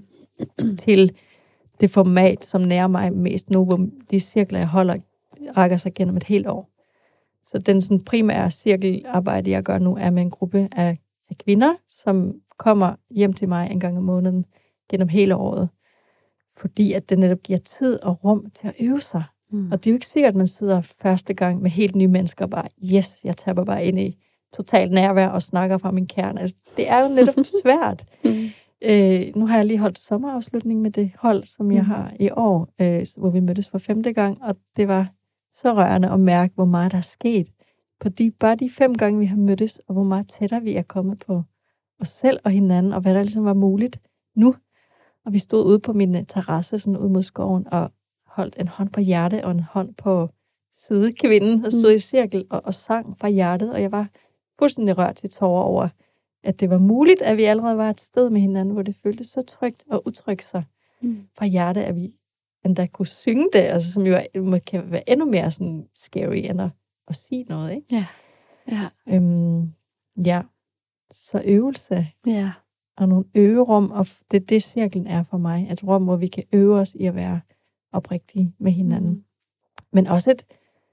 til det format, som nærer mig mest nu, hvor de cirkler, jeg holder, rækker sig gennem et helt år. Så den sådan primære cirkelarbejde, jeg gør nu, er med en gruppe af, af kvinder, som kommer hjem til mig en gang om måneden gennem hele året. Fordi at det netop giver tid og rum til at øve sig. Mm. Og det er jo ikke sikkert, at man sidder første gang med helt nye mennesker og bare, yes, jeg tapper bare ind i totalt nærvær og snakker fra min kerne. Altså, det er jo netop svært. Mm. Øh, nu har jeg lige holdt sommerafslutning med det hold, som mm. jeg har i år, øh, hvor vi mødtes for femte gang, og det var så rørende at mærke, hvor meget der er sket på de, bare de fem gange, vi har mødtes, og hvor meget tættere vi er kommet på os selv og hinanden, og hvad der ligesom var muligt nu. Og vi stod ude på min terrasse, sådan ud mod skoven, og holdt en hånd på hjertet og en hånd på sidekvinden, og stod mm. i cirkel og, og sang fra hjertet, og jeg var fuldstændig rørt til tårer over, at det var muligt, at vi allerede var et sted med hinanden, hvor det føltes så trygt og utrygt sig mm. fra hjertet, at vi endda kunne synge det, altså, som jo er, kan være endnu mere sådan scary, end at, at sige noget, ikke?
Ja. Ja.
Øhm, ja. Så øvelse.
Ja.
Og nogle øverum, og det er det, cirklen er for mig. Et rum, hvor vi kan øve os i at være oprigtige med hinanden. Mm. Men også et,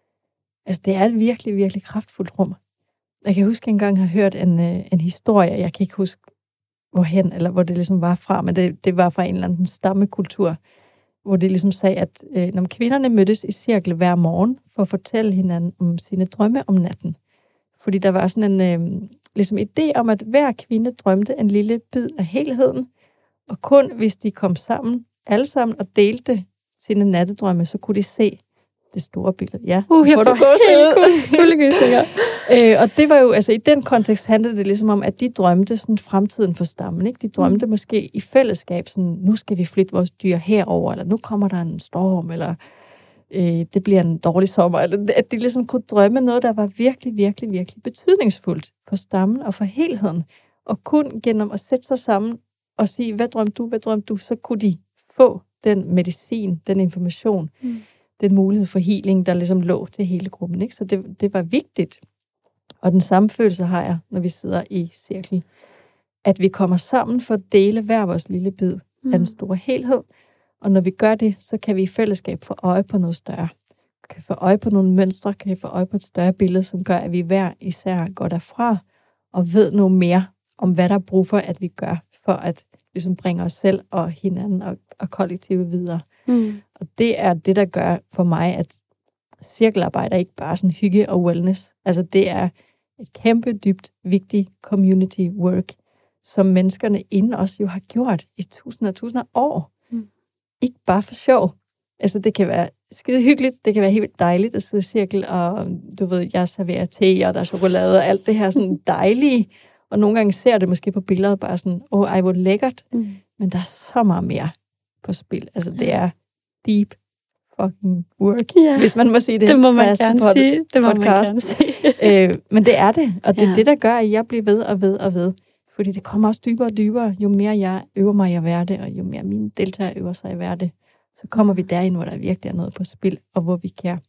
altså det er et virkelig, virkelig kraftfuldt rum. Jeg kan huske, at jeg engang har hørt en, en historie, jeg kan ikke huske, hvorhen, eller hvor det ligesom var fra, men det, det var fra en eller anden stammekultur, hvor det ligesom sagde, at øh, når kvinderne mødtes i cirkel hver morgen, for at fortælle hinanden om sine drømme om natten. Fordi der var sådan en øh, ligesom idé om, at hver kvinde drømte en lille bid af helheden, og kun hvis de kom sammen, alle sammen, og delte sine nattedrømme, så kunne de se det store billede. Ja,
uh, jeg får helt
øh, Og det var jo, altså i den kontekst handlede det ligesom om, at de drømte sådan fremtiden for stammen, ikke? De drømte mm. måske i fællesskab, sådan, nu skal vi flytte vores dyr herover, eller nu kommer der en storm, eller øh, det bliver en dårlig sommer, eller at de ligesom kunne drømme noget, der var virkelig, virkelig, virkelig betydningsfuldt for stammen og for helheden. Og kun gennem at sætte sig sammen og sige, hvad drømte du, hvad drømte du, så kunne de få den medicin, den information, mm. den mulighed for healing, der ligesom lå til hele gruppen, ikke? Så det, det var vigtigt. Og den samme følelse har jeg, når vi sidder i cirkel. At vi kommer sammen for at dele hver vores lille bid mm. af den store helhed. Og når vi gør det, så kan vi i fællesskab få øje på noget større. Kan få øje på nogle mønstre, kan vi få øje på et større billede, som gør, at vi hver især går derfra og ved noget mere om, hvad der er brug for, at vi gør, for at ligesom bringe os selv og hinanden og, og kollektivet videre. Mm. Og det er det, der gør for mig, at cirkelarbejde er ikke bare sådan hygge og wellness. Altså det er et kæmpe, dybt, vigtigt community work, som menneskerne inden os jo har gjort i tusinder og tusinder af år. Mm. Ikke bare for sjov. Altså det kan være skide hyggeligt, det kan være helt dejligt at sidde i cirkel, og du ved, jeg serverer te, og der er chokolade, og alt det her sådan dejlige. Og nogle gange ser det måske på billedet bare sådan, åh, oh, ej, hvor lækkert. Mm. Men der er så meget mere på spil. Altså det er deep fucking work, ja. Hvis man må sige det.
Det må man gerne pod- sige. Det må podcast. man gerne
sige. øh, men det er det, og det er ja. det, der gør, at jeg bliver ved og ved og ved. Fordi det kommer også dybere og dybere. Jo mere jeg øver mig i at være det, og jo mere mine deltagere øver sig i at være det, så kommer vi derind, hvor der virkelig er noget på spil, og hvor vi kan,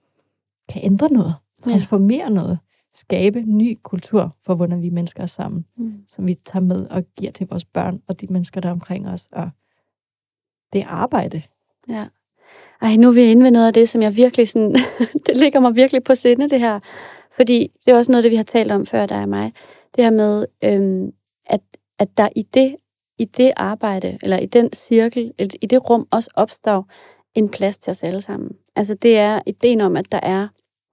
kan ændre noget, transformere ja. noget, skabe ny kultur for, hvordan vi mennesker er sammen, mm. som vi tager med og giver til vores børn, og de mennesker, der er omkring os, og det er arbejde.
Ja. Ej, nu er vi inde ved noget af det, som jeg virkelig sådan, det ligger mig virkelig på sinde, det her. Fordi det er også noget, det vi har talt om før, der er mig. Det her med, øhm, at, at der i det, i det arbejde, eller i den cirkel, eller i det rum, også opstår en plads til os alle sammen. Altså det er ideen om, at der er,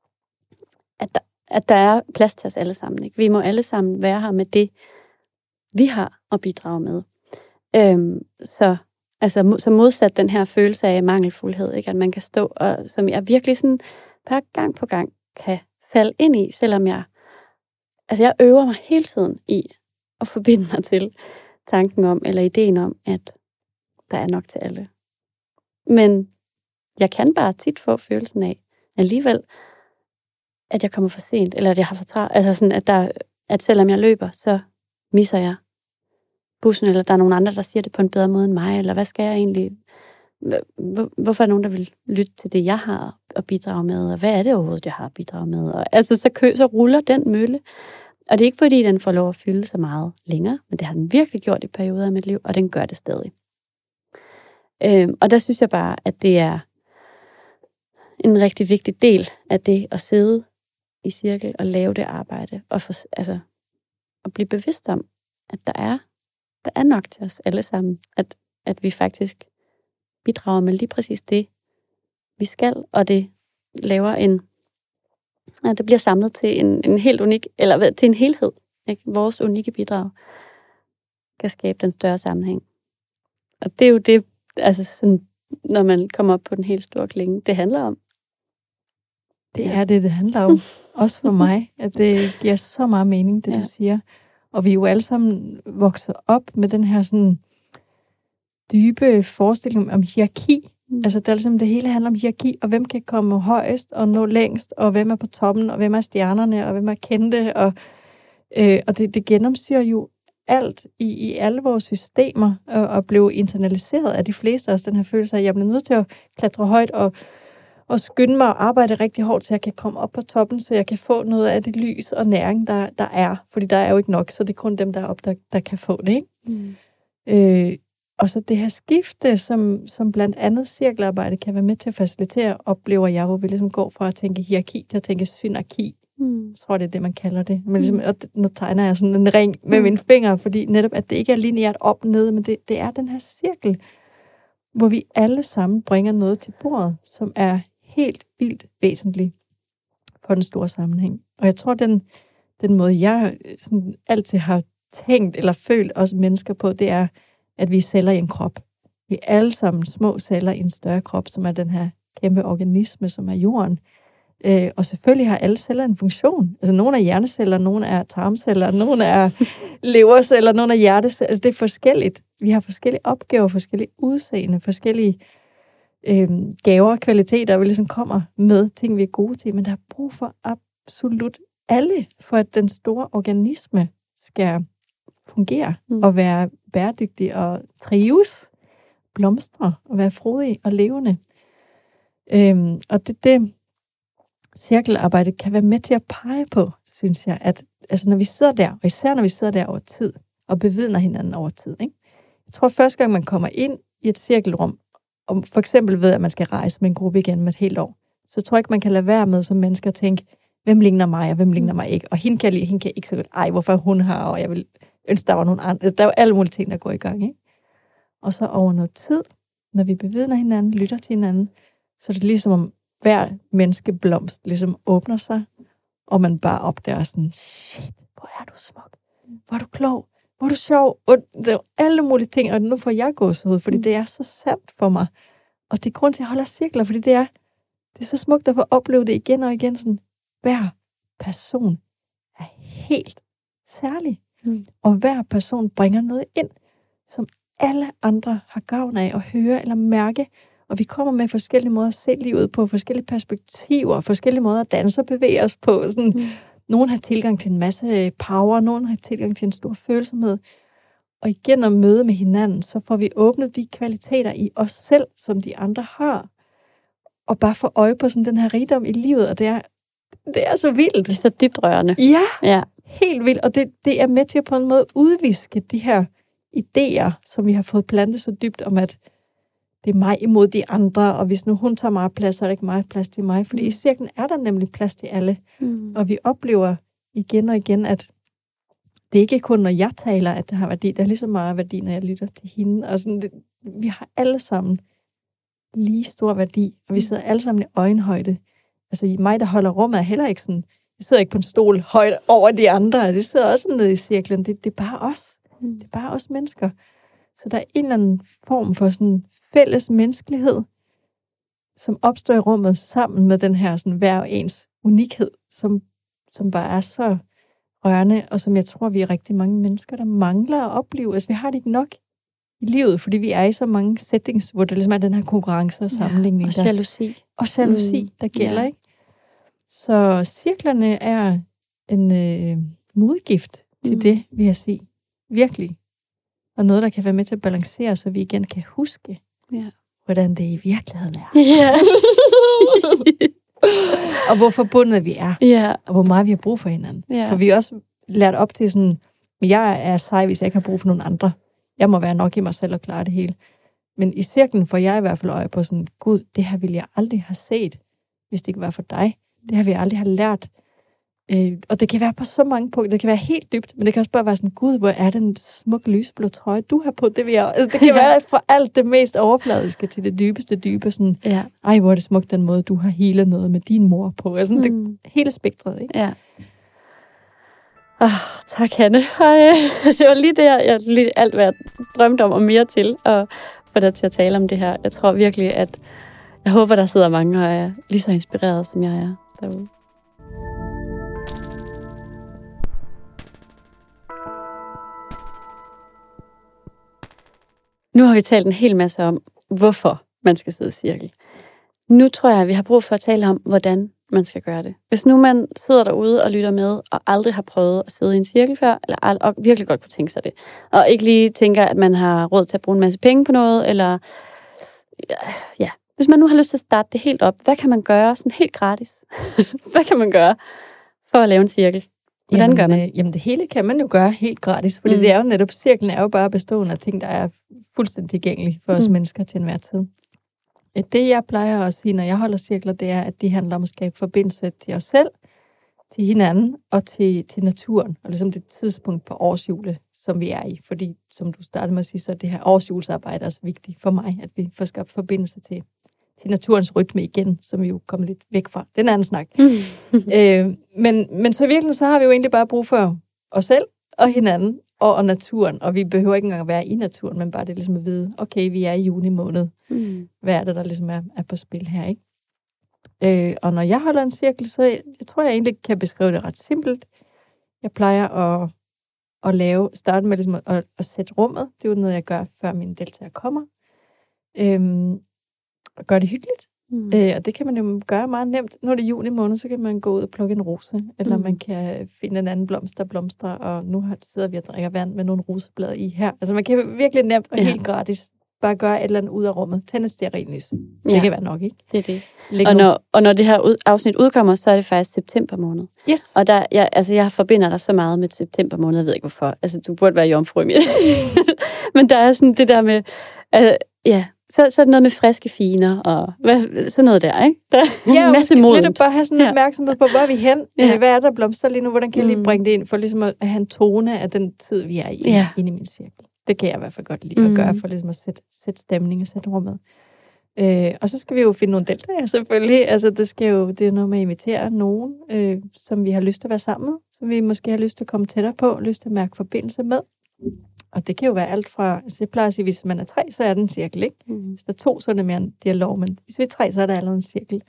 at der, at der er plads til os alle sammen. Ikke? Vi må alle sammen være her med det, vi har at bidrage med. Øhm, så Altså, så modsat den her følelse af mangelfuldhed, ikke? At man kan stå, og som jeg virkelig sådan par gang på gang kan falde ind i, selvom jeg, altså jeg øver mig hele tiden i at forbinde mig til tanken om, eller ideen om, at der er nok til alle. Men jeg kan bare tit få følelsen af, alligevel, at jeg kommer for sent, eller at jeg har for travlt. Altså sådan, at, der, at selvom jeg løber, så misser jeg bussen, eller der er nogen andre, der siger det på en bedre måde end mig, eller hvad skal jeg egentlig... Hvorfor er der nogen, der vil lytte til det, jeg har at bidrage med, og hvad er det overhovedet, jeg har at bidrage med? Og altså, så, kø, så ruller den mølle. Og det er ikke, fordi den får lov at fylde så meget længere, men det har den virkelig gjort i perioder af mit liv, og den gør det stadig. Øhm, og der synes jeg bare, at det er en rigtig vigtig del af det at sidde i cirkel og lave det arbejde, og for, altså, at blive bevidst om, at der er, der er nok til os alle sammen, at, at vi faktisk bidrager med lige præcis det, vi skal, og det laver en, at det bliver samlet til en, en helt unik, eller til en helhed. Ikke? Vores unikke bidrag kan skabe den større sammenhæng. Og det er jo det, altså sådan, når man kommer op på den helt store klinge, det handler om.
Det er det, det handler om. Også for mig, at det giver så meget mening, det ja. Du siger. Og vi er jo alle sammen vokset op med den her sådan dybe forestilling om hierarki. Mm. Altså det, er ligesom, det hele handler om hierarki, og hvem kan komme højest og nå længst, og hvem er på toppen, og hvem er stjernerne, og hvem er kendte. Og, øh, og det, det gennemsyrer jo alt i, i alle vores systemer, og, og blev internaliseret af de fleste af os, den her følelse af, at jeg bliver nødt til at klatre højt, og, og skynde mig og arbejde rigtig hårdt, så jeg kan komme op på toppen, så jeg kan få noget af det lys og næring, der, der er. Fordi der er jo ikke nok, så det er kun dem, der er op, der, der kan få det. Ikke? Mm. Øh, Og så det her skifte, som, som blandt andet cirkelarbejde kan være med til at facilitere, oplever jeg, hvor vi ligesom går fra at tænke hierarki til at tænke synarki. Mm. Jeg tror, det er det, man kalder det. Men ligesom, og nu tegner jeg sådan en ring med mm. mine fingre, fordi netop, at det ikke er lineært op og ned, men det, det er den her cirkel, hvor vi alle sammen bringer noget til bordet, som er helt vildt væsentligt for den store sammenhæng. Og jeg tror, den, den måde, jeg sådan altid har tænkt eller følt os mennesker på, det er, at vi er celler i en krop. Vi er alle sammen små celler i en større krop, som er den her kæmpe organisme, som er jorden. Øh, og selvfølgelig har alle celler en funktion. Altså nogle er hjerneceller, nogle er tarmceller, nogle er leverceller, nogle er hjerteceller. Altså det er forskelligt. Vi har forskellige opgaver, forskellige udseende, forskellige øh, gaver og kvaliteter, vi ligesom kommer med ting, vi er gode til. Men der er brug for absolut alle, for at den store organisme skal fungere mm. og være bæredygtig og trives, blomstre og være frodig og levende. Øhm, og det, det cirkelarbejde kan være med til at pege på, synes jeg, at altså, når vi sidder der, og især når vi sidder der over tid, og bevidner hinanden over tid. Ikke? Jeg tror, første gang man kommer ind i et cirkelrum, og for eksempel ved, at man skal rejse med en gruppe igen med et helt år, så tror jeg ikke, man kan lade være med som mennesker at tænke, hvem ligner mig, og hvem ligner mig ikke? Og hende kan, hende kan ikke så godt, ej, hvorfor hun har, og jeg vil ønske, der var nogle andre. Der er jo alle mulige ting, der går i gang. Ikke? Og så over noget tid, når vi bevidner hinanden, lytter til hinanden, så er det ligesom om hver menneskeblomst ligesom åbner sig, og man bare opdager sådan, shit, hvor er du smuk, hvor er du klog, hvor er du sjov, og der er alle mulige ting, og nu får jeg gåsehud, fordi det er så sandt for mig. Og det er grund til, at jeg holder cirkler, fordi det er, det er så smukt at få opleve det igen og igen, sådan, hver person er helt særlig. Mm. Og hver person bringer noget ind, som alle andre har gavn af at høre eller mærke. Og vi kommer med forskellige måder at se livet på, forskellige perspektiver, forskellige måder at danse og bevæge os på. Sådan, mm. Nogen har tilgang til en masse power, nogen har tilgang til en stor følsomhed. Og igen at møde med hinanden, så får vi åbnet de kvaliteter i os selv, som de andre har. Og bare få øje på sådan den her rigdom i livet, og det er, det er så vildt.
Det er så dybt rørende.
Ja, ja. Helt vildt. Og det, det er med til at på en måde udviske de her idéer, som vi har fået plantet så dybt om, at det er mig imod de andre, og hvis nu hun tager meget plads, så er der ikke meget plads til mig. Fordi mm. i cirklen er der nemlig plads til alle. Mm. Og vi oplever igen og igen, at det ikke er kun, når jeg taler, at det har værdi. Det er lige så meget værdi, når jeg lytter til hende. Og sådan, det, vi har alle sammen lige stor værdi, og vi sidder alle sammen i øjenhøjde. Altså mig, der holder rummet, er heller ikke sådan, jeg sidder ikke på en stol højt over de andre, jeg sidder også nede i cirklen. Det, det er bare os. Det er bare os mennesker. Så der er en eller anden form for sådan fælles menneskelighed, som opstår i rummet sammen med den her sådan hver ens unikhed, som, som bare er så rørende, og som jeg tror, vi er rigtig mange mennesker, der mangler at opleve. Altså, vi har det ikke nok. i livet, fordi vi er i så mange settings, hvor der ligesom er den her konkurrence og sammenligning.
Ja, og jalousi.
Og jalousi, mm. der gælder,
ja.
ikke? Så cirklerne er en øh, modgift til mm. det, vil jeg sige. Virkelig. Og noget, der kan være med til at balancere, så vi igen kan huske,
ja.
hvordan det i virkeligheden er.
Ja.
Og hvor forbundet vi er.
Ja.
Og hvor meget vi har brug for hinanden.
Ja.
For vi er også lært op til sådan, jeg er sej, hvis jeg ikke har brug for nogen andre. Jeg må være nok i mig selv og klare det hele. Men i cirklen får jeg i hvert fald øje på sådan, Gud, det her ville jeg aldrig have set, hvis det ikke var for dig. Det her ville jeg aldrig have lært. Øh, og det kan være på så mange punkter. Det kan være helt dybt, men det kan også bare være sådan, Gud, hvor er den smukke lyseblå trøje, du har på. Det, vil jeg, altså, det kan ja. være fra alt det mest overfladiske til det dybeste dybe. Sådan,
ja.
Ej, hvor er det smukt den måde, du har healet noget med din mor på. Altså, mm. det hele spektret, ikke?
Ja. Oh, tak, Hanne. Ej, det var lige det, jeg lige alt, hvad jeg drømte om og mere til, og få dig til at tale om det her. Jeg tror virkelig, at jeg håber, der sidder mange og er lige så inspireret, som jeg er derude. Nu har vi talt en hel masse om, hvorfor man skal sidde i cirkel. Nu tror jeg, at vi har brug for at tale om, hvordan man skal gøre det. Hvis nu man sidder derude og lytter med, og aldrig har prøvet at sidde i en cirkel før, eller ald- og virkelig godt kunne tænke sig det, og ikke lige tænker, at man har råd til at bruge en masse penge på noget, eller ja, hvis man nu har lyst til at starte det helt op, hvad kan man gøre sådan helt gratis? Hvad kan man gøre for at lave en cirkel? Hvordan
jamen,
gør man?
Øh, jamen det hele kan man jo gøre helt gratis, fordi mm. det er jo netop, cirklen er jo bare bestående af ting, der er fuldstændig tilgængelige for os mm. mennesker til enhver tid. Det jeg plejer at sige, når jeg holder cirkler, det er, at de handler om at skabe forbindelse til os selv, til hinanden og til, til naturen, og ligesom det tidspunkt på årshjulet, som vi er i. Fordi, som du startede med at sige, så er det her årshjulsarbejde også vigtigt for mig, at vi får skabt forbindelse til, til naturens rytme igen, som vi jo kommer lidt væk fra. Den anden snak. øh, men, men så virkelig, så har vi jo egentlig bare brug for os selv og hinanden og, og naturen, og vi behøver ikke engang at være i naturen, men bare det ligesom at vide, okay, vi er i juni måned. Mm. Hvad er det, der ligesom er, er på spil her, ikke? Øh, og når jeg holder en cirkel, så jeg, jeg tror, jeg egentlig kan beskrive det ret simpelt. Jeg plejer at, at lave, starte med ligesom at, at sætte rummet. Det er jo noget, jeg gør, før mine deltagere kommer. Øhm, og gøre det hyggeligt. Mm. Øh, og det kan man jo gøre meget nemt. Nu er det juni måned, så kan man gå ud og plukke en rose, eller mm. man kan finde en anden blomst, der blomstrer, og nu sidder vi og drikker vand med nogle roseblade i her. Altså man kan virkelig nemt og ja. helt gratis bare gøre et eller andet ud af rummet. Tænd et stearinlys. Det ja. kan være nok, ikke?
Det er det. Og når, og når det her ud, afsnit udkommer, så er det faktisk september måned.
Yes.
Og der, jeg, altså, jeg forbinder dig så meget med september måned, jeg ved ikke hvorfor. Altså, du burde være jomfru i mit. Men der er sådan det der med, øh, ja, så, så er det noget med friske finer, og hvad, sådan noget der, ikke? Der er
ja,
en masse modent.
Ja, bare have sådan en ja. opmærksomhed på, hvor er vi hen? Ja. Hvad er der blomster lige nu? Hvordan kan jeg lige bringe det ind, for ligesom at have en tone af den tid, vi er i, ja. inde i min cirkel. Det kan jeg i hvert fald godt lide at gøre, for ligesom at sætte, sætte stemning og sætte rummet. Øh, og så skal vi jo finde nogle deltagere, selvfølgelig. Altså, det, skal jo, det er noget med at invitere nogen, øh, som vi har lyst til at være sammen med, som vi måske har lyst til at komme tættere på, lyst til at mærke forbindelse med. Og det kan jo være alt fra, altså jeg plejer at sige, hvis man er tre, så er det en cirkel, ikke? Mm. Hvis der er to, så er det mere en dialog, men hvis vi er tre, så er der allerede en cirkel.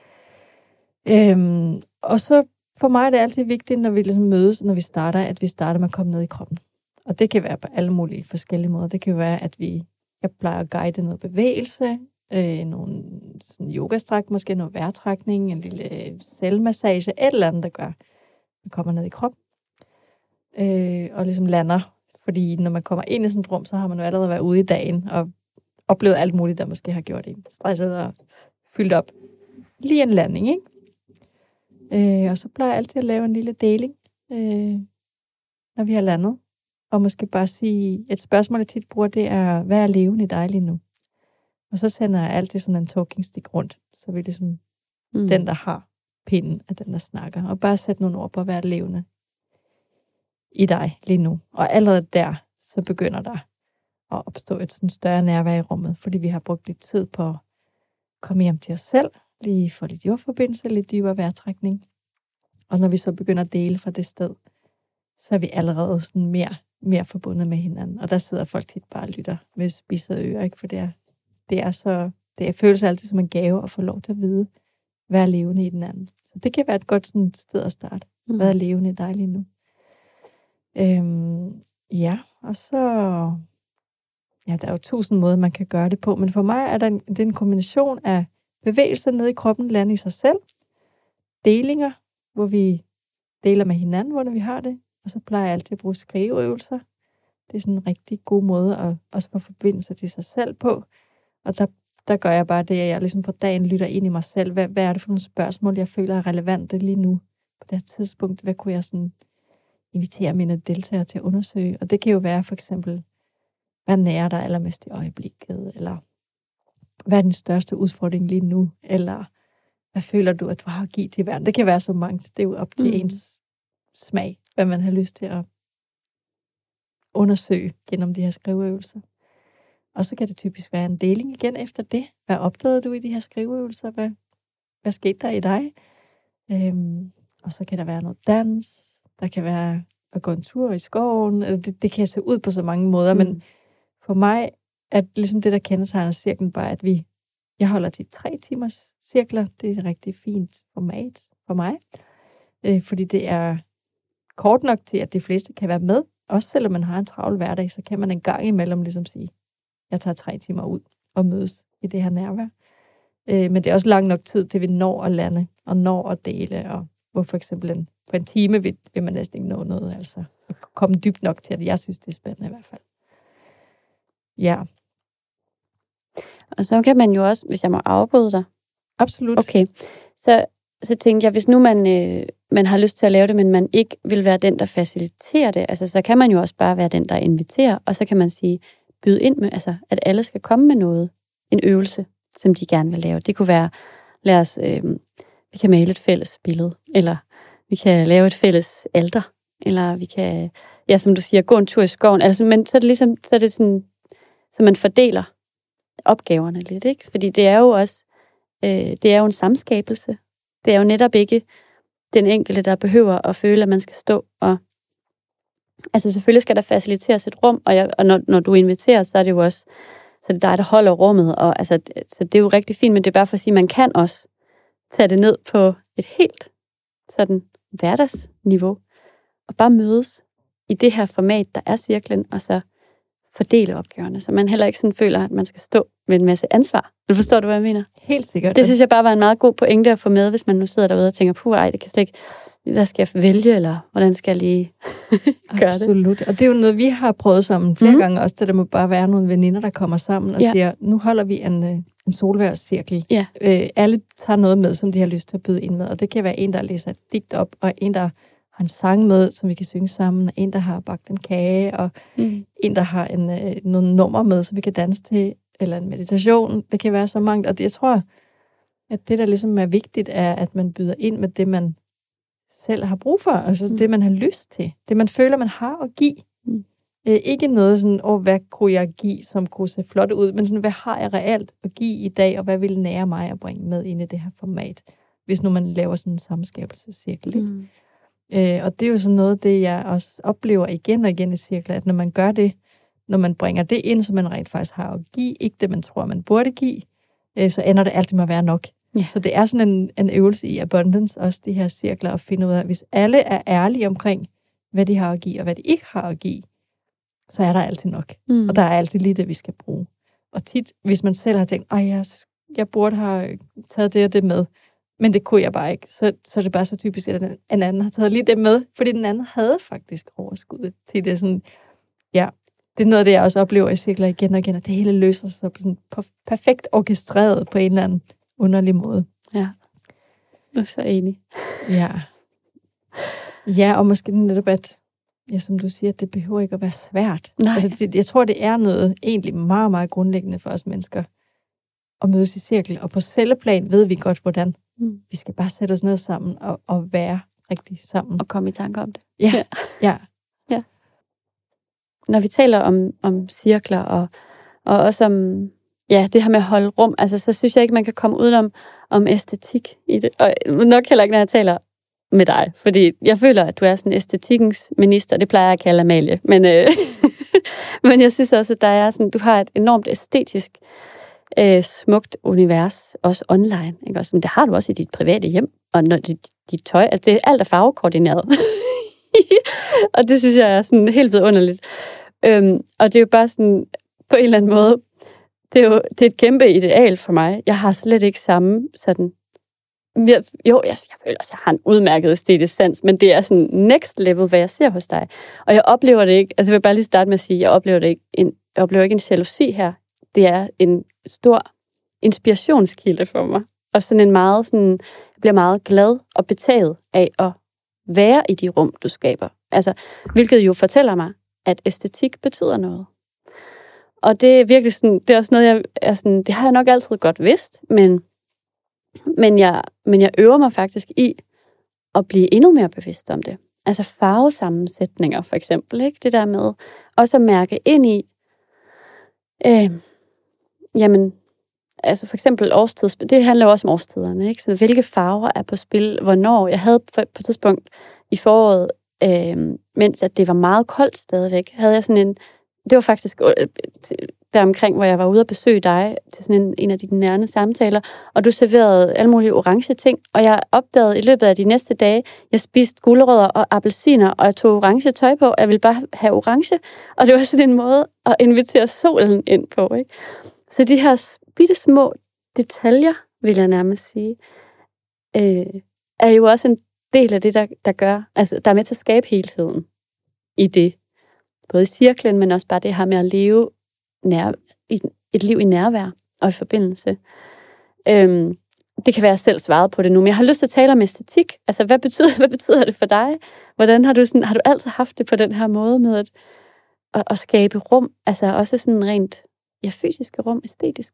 Øhm, og så for mig er det altid vigtigt, når vi ligesom mødes, når vi starter, at vi starter med at komme ned i kroppen. Og det kan være på alle mulige forskellige måder. Det kan jo være, at vi, jeg plejer at guide noget bevægelse, øh, nogle sådan yogastræk, måske noget vejrtrækning, en lille selvmassage, et eller andet, der gør, at vi kommer ned i kroppen. Øh, og ligesom lander. Fordi når man kommer ind i sådan et rum, så har man jo allerede været ude i dagen, og oplevet alt muligt, der måske har gjort en stresset og fyldt op. Lige en landing, ikke? Øh, og så plejer jeg altid at lave en lille deling, øh, når vi har landet. Og måske bare sige, et spørgsmål, jeg tit bruger, det er, hvad er levende i dig lige nu? Og så sender jeg altid sådan en talking stick rundt, så vi ligesom mm. den, der har pinden, er den, der snakker. Og bare sætte nogle ord på, hvad er levende i dig lige nu. Og allerede der, så begynder der at opstå et sådan større nærvær i rummet, fordi vi har brugt lidt tid på at komme hjem til os selv, lige få lidt jordforbindelse, lidt dybere vejrtrækning. Og når vi så begynder at dele fra det sted, så er vi allerede sådan mere, mere forbundet med hinanden. Og der sidder folk tit bare og lytter med spidsede ører, ikke? For det er, det er så, det føles altid som en gave at få lov til at vide, hvad er levende i den anden. Så det kan være et godt sådan sted at starte. Mm. Hvad er levende i dig lige nu? Øhm, ja, og så ja, der er jo tusind måder, man kan gøre det på, men for mig er der en, det er en kombination af bevægelser nede i kroppen, lande i sig selv, delinger, hvor vi deler med hinanden, hvordan vi har det, og så plejer jeg altid at bruge skriveøvelser. Det er sådan en rigtig god måde at også få forbindelse til sig selv på, og der, der gør jeg bare det, at jeg ligesom på dagen lytter ind i mig selv. Hvad, hvad er det for nogle spørgsmål, jeg føler er relevante lige nu på det her tidspunkt? Hvad kunne jeg sådan invitere mine deltagere til at undersøge? Og det kan jo være for eksempel, hvad nærer dig allermest i øjeblikket? Eller hvad er din største udfordring lige nu? Eller hvad føler du, at du har givet i verden? Det kan være så mange. Det er jo op til mm. ens smag, hvad man har lyst til at undersøge gennem de her skriveøvelser. Og så kan det typisk være en deling igen efter det. Hvad opdagede du i de her skriveøvelser? Hvad, hvad skete der i dig? Øhm, og så kan der være noget dans. Der kan være at gå en tur i skoven. Altså det, det kan se ud på så mange måder, mm. men for mig er ligesom det, der kendetegner cirklen, bare at vi, jeg holder til tre timers cirkler. Det er et rigtig fint format for mig, øh, fordi det er kort nok til, at de fleste kan være med. Også selvom man har en travl hverdag, så kan man en gang imellem ligesom sige, jeg tager tre timer ud og mødes i det her nærvær. Øh, men det er også lang nok tid til, vi når at lande og når at dele, og hvor for eksempel en, på en time vil, vil man næsten ikke nå noget, altså at komme dybt nok til, at jeg synes, det er spændende i hvert fald. Ja.
Og så kan man jo også, hvis jeg må afbryde dig.
Absolut.
Okay, så, så tænkte jeg, hvis nu man, øh, man har lyst til at lave det, men man ikke vil være den, der faciliterer det, altså så kan man jo også bare være den, der inviterer, og så kan man sige, byde ind med, altså at alle skal komme med noget, en øvelse, som de gerne vil lave. Det kunne være, lad os, øh, vi kan male et fælles billede, eller vi kan lave et fælles alter, eller vi kan, ja, som du siger, gå en tur i skoven, altså, men så er det ligesom, så er det sådan, så man fordeler opgaverne lidt, ikke? Fordi det er jo også, øh, det er jo en samskabelse. Det er jo netop ikke den enkelte, der behøver at føle, at man skal stå og... Altså selvfølgelig skal der faciliteres et rum, og, jeg, og når, når du inviterer, så er det jo også, så det er dig, der holder rummet, og altså, så det er jo rigtig fint, men det er bare for at sige, at man kan også tage det ned på et helt sådan hverdagsniveau, og bare mødes i det her format, der er cirklen, og så fordele opgaverne, så man heller ikke sådan føler, at man skal stå med en masse ansvar. Du forstår du, hvad jeg mener?
Helt sikkert.
Det synes jeg bare var en meget god pointe at få med, hvis man nu sidder derude og tænker, puh, ej, det kan slet ikke, hvad skal jeg vælge, eller hvordan skal jeg lige gøre det?
Absolut, og det er jo noget, vi har prøvet sammen flere mm. gange også, det der må bare være nogle veninder, der kommer sammen og ja. siger, nu holder vi en, en solvejrscirkel. Ja. Øh, alle tager noget med, som de har lyst til at byde ind med, og det kan være en, der læser et digt op, og en, der har en sang med, som vi kan synge sammen, og en, der har bagt en kage, og mm. en, der har en, øh, nogle numre med, som vi kan danse til, eller en meditation. Det kan være så mange. Og det, jeg tror, at det, der ligesom er vigtigt, er, at man byder ind med det, man selv har brug for. Altså mm. det, man har lyst til. Det, man føler, man har at give. Mm. Øh, ikke noget sådan, åh, hvad kunne jeg give, som kunne se flot ud, men sådan, hvad har jeg reelt at give i dag, og hvad vil nære mig at bringe med ind i det her format, hvis nu man laver sådan en samskabelsescirkel. Mm. Øh, og det er jo sådan noget, det jeg også oplever igen og igen i cirkler, at når man gør det, når man bringer det ind, som man rent faktisk har at give, ikke det, man tror, man burde give, øh, så ender det altid med at være nok. Ja. Så det er sådan en, en øvelse i abundance, også de her cirkler, at finde ud af, hvis alle er ærlige omkring, hvad de har at give, og hvad de ikke har at give, så er der altid nok. Mm. Og der er altid lige det, vi skal bruge. Og tit, hvis man selv har tænkt, at jeg, jeg burde have taget det og det med, men det kunne jeg bare ikke, så, så er det bare så typisk, at en anden har taget lige det med, fordi den anden havde faktisk overskuddet til det. Sådan, ja, det er noget af det, jeg også oplever i cirkler igen og igen, at det hele løser sig på sådan perfekt orkestreret på en eller anden underlig måde.
Ja, jeg er så enig.
Ja. Ja, og måske netop, at ja, som du siger, det behøver ikke at være svært. Nej. Altså, det, jeg tror, det er noget egentlig meget, meget grundlæggende for os mennesker at mødes i cirkel, og på celleplan ved vi godt, hvordan. Mm. Vi skal bare sætte os ned sammen og, og være rigtig sammen.
Og komme i tanke om det.
Ja, ja. ja.
ja. Når vi taler om, om cirkler, og, og også om ja, det her med at holde rum, altså, så synes jeg ikke, man kan komme udenom om æstetik i det. Og nok heller ikke, når jeg taler med dig, fordi jeg føler, at du er sådan æstetikkens minister, det plejer jeg at kalde Amalie. Men, øh, men jeg synes også, at der er sådan, du har et enormt æstetisk Øh, smukt univers, også online. Ikke? Også, det har du også i dit private hjem, og når dit, dit tøj, altså det, alt er farvekoordineret. Og det synes jeg er sådan helt vidunderligt. Øhm, og det er jo bare sådan, på en eller anden måde, det er jo det er et kæmpe ideal for mig. Jeg har slet ikke samme sådan... Jeg, jo, jeg, jeg føler også, jeg har en udmærket æstetisk sans, men det er sådan next level, hvad jeg ser hos dig. Og jeg oplever det ikke, altså jeg vil bare lige starte med at sige, jeg oplever det ikke, en, jeg oplever ikke en jalousi her. Det er en stor inspirationskilde for mig. Og sådan en meget sådan, jeg bliver meget glad og betaget af at være i de rum, du skaber. Altså, hvilket jo fortæller mig, at æstetik betyder noget. Og det er virkelig sådan, det er også noget, jeg er sådan, det har jeg nok altid godt vidst, men, men, jeg, men jeg øver mig faktisk i at blive endnu mere bevidst om det. Altså farvesammensætninger for eksempel, ikke? Det der med også at mærke ind i, øh, jamen, altså for eksempel årstids, det handler jo også om årstiderne, ikke? Så hvilke farver er på spil, hvornår. Jeg havde på et tidspunkt i foråret, øh, mens at det var meget koldt stadigvæk, havde jeg sådan en, det var faktisk der omkring, hvor jeg var ude at besøge dig til sådan en, en af de nærende samtaler, og du serverede alle mulige orange ting, og jeg opdagede i løbet af de næste dage, jeg spiste gulerødder og appelsiner, og jeg tog orange tøj på, og jeg ville bare have orange, og det var sådan en måde at invitere solen ind på, ikke? Så de her bitte små detaljer, vil jeg nærmest sige, øh, er jo også en del af det, der, der gør, altså der er med til at skabe helheden i det. Både i cirklen, men også bare det her med at leve nær, et liv i nærvær og i forbindelse. Øhm, det kan være, at jeg selv svaret på det nu, men jeg har lyst til at tale om æstetik. Altså, hvad betyder, hvad betyder det for dig? Hvordan har du, sådan, har du altid haft det på den her måde med at, at, at skabe rum? Altså også sådan rent ja, fysiske rum, æstetisk.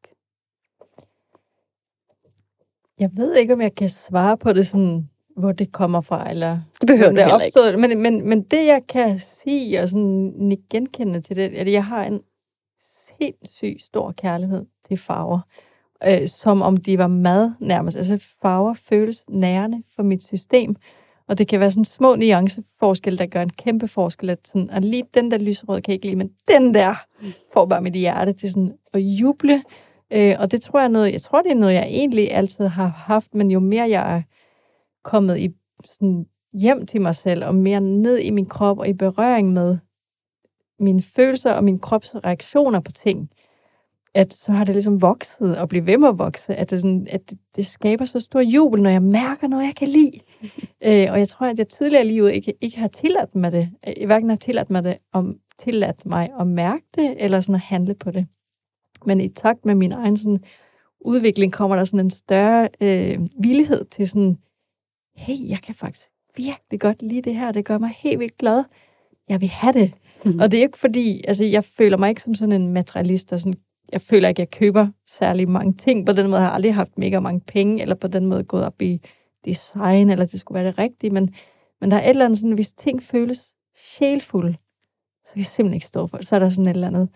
Jeg ved ikke, om jeg kan svare på det sådan, hvor det kommer fra, eller
det behøver du
det
heller
opstået.
ikke.
Men, men, men det, jeg kan sige, og sådan genkende til det, at jeg har en sindssygt stor kærlighed til farver. Øh, som om de var mad nærmest. Altså farver føles nærende for mit system. Og det kan være sådan små nuanceforskel, der gør en kæmpe forskel. At sådan, og lige den der lyserød kan jeg ikke lide, men den der får bare mit hjerte til sådan at juble. Øh, og det tror jeg er noget, jeg tror det er noget, jeg egentlig altid har haft, men jo mere jeg er kommet i sådan hjem til mig selv, og mere ned i min krop, og i berøring med mine følelser og min krops reaktioner på ting, at så har det ligesom vokset og blive ved med at vokse, at det, sådan, at det, det skaber så stor jubel, når jeg mærker noget, jeg kan lide. øh, og jeg tror, at jeg tidligere i livet ikke, ikke har tilladt mig det. Jeg hverken har tilladt mig det, om, tilladt mig at mærke det, eller sådan at handle på det. Men i takt med min egen sådan, udvikling, kommer der sådan en større øh, villighed til sådan, hey, jeg kan faktisk virkelig godt lide det her, det gør mig helt vildt glad. Jeg vil have det. Mm-hmm. Og det er ikke fordi, altså jeg føler mig ikke som sådan en materialist, der sådan, jeg føler ikke, at jeg køber særlig mange ting. På den måde har jeg aldrig haft mega mange penge, eller på den måde gået op i design, eller det skulle være det rigtige, men, men der er et eller andet sådan, hvis ting føles sjælfulde, så kan jeg simpelthen ikke stå for det. Så er der sådan et eller andet,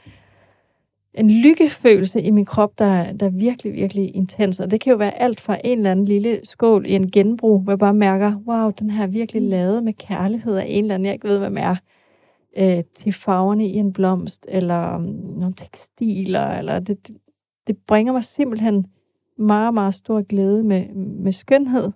en lykkefølelse i min krop, der, der er virkelig, virkelig intens. Og det kan jo være alt fra en eller anden lille skål i en genbrug, hvor jeg bare mærker, wow, den her er virkelig lavet med kærlighed af en eller anden, jeg ikke ved, hvad man er, øh, til farverne i en blomst, eller um, nogle tekstiler, eller det, det, det bringer mig simpelthen meget, meget stor glæde med, med skønhed,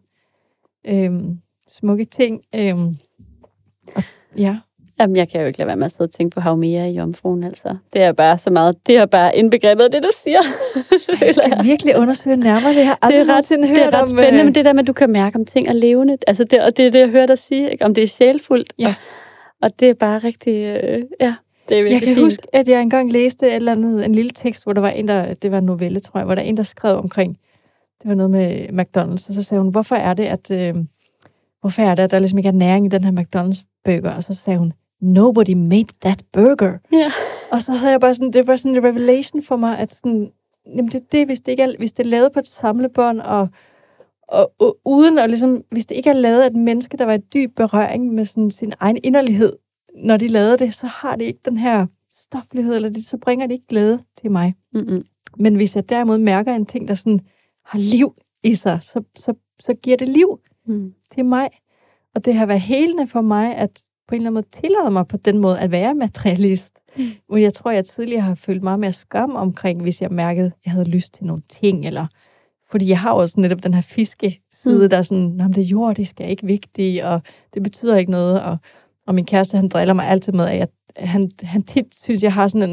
øhm, smukke ting, øhm, og ja.
Jamen, jeg kan jo ikke lade være med at sidde og tænke på Haumea i Jomfruen, altså. Det er bare så meget, det er bare indbegrebet det, du siger.
Jeg skal virkelig undersøge nærmere, det har aldrig
det er ret,
hørt
det er ret
om,
spændende, men det der med, at du kan mærke, om ting er levende, altså det, og det er det, jeg hører dig sige, ikke? Om det er sjælfuldt,
ja.
og, og det er bare rigtig, øh, ja, det er virkelig
Jeg kan
fint.
huske, at jeg engang læste et eller andet, en lille tekst, hvor der var en, der, det var en novelle, tror jeg, hvor der er en, der skrev omkring, det var noget med McDonald's, og så sagde hun, hvorfor er det, at, øh, hvorfor er det, at der ligesom ikke er næring i den her McDonald's-burger, og så sagde hun, nobody made that burger.
Ja.
Og så havde jeg bare sådan, det var sådan en revelation for mig, at sådan, jamen det, det hvis det ikke er, hvis det er lavet på et samlebånd, og, og, og uden at ligesom, hvis det ikke er lavet af et menneske, der var i dyb berøring med sådan sin egen inderlighed, når de lavede det, så har det ikke den her stoflighed, eller det, så bringer det ikke glæde til mig.
Mm-mm.
Men hvis jeg derimod mærker en ting, der sådan har liv i sig, så, så, så giver det liv mm. til mig. Og det har været helende for mig, at på en eller anden måde tillader mig på den måde at være materialist. Mm. Hvor jeg tror, jeg tidligere har følt meget mere skam omkring, hvis jeg mærkede, at jeg havde lyst til nogle ting, eller fordi jeg har også netop den her fiske side, mm. der er sådan, det jordiske er ikke vigtigt, og det betyder ikke noget, og, og min kæreste, han driller mig altid med, at jeg, han, han tit synes, jeg har sådan en,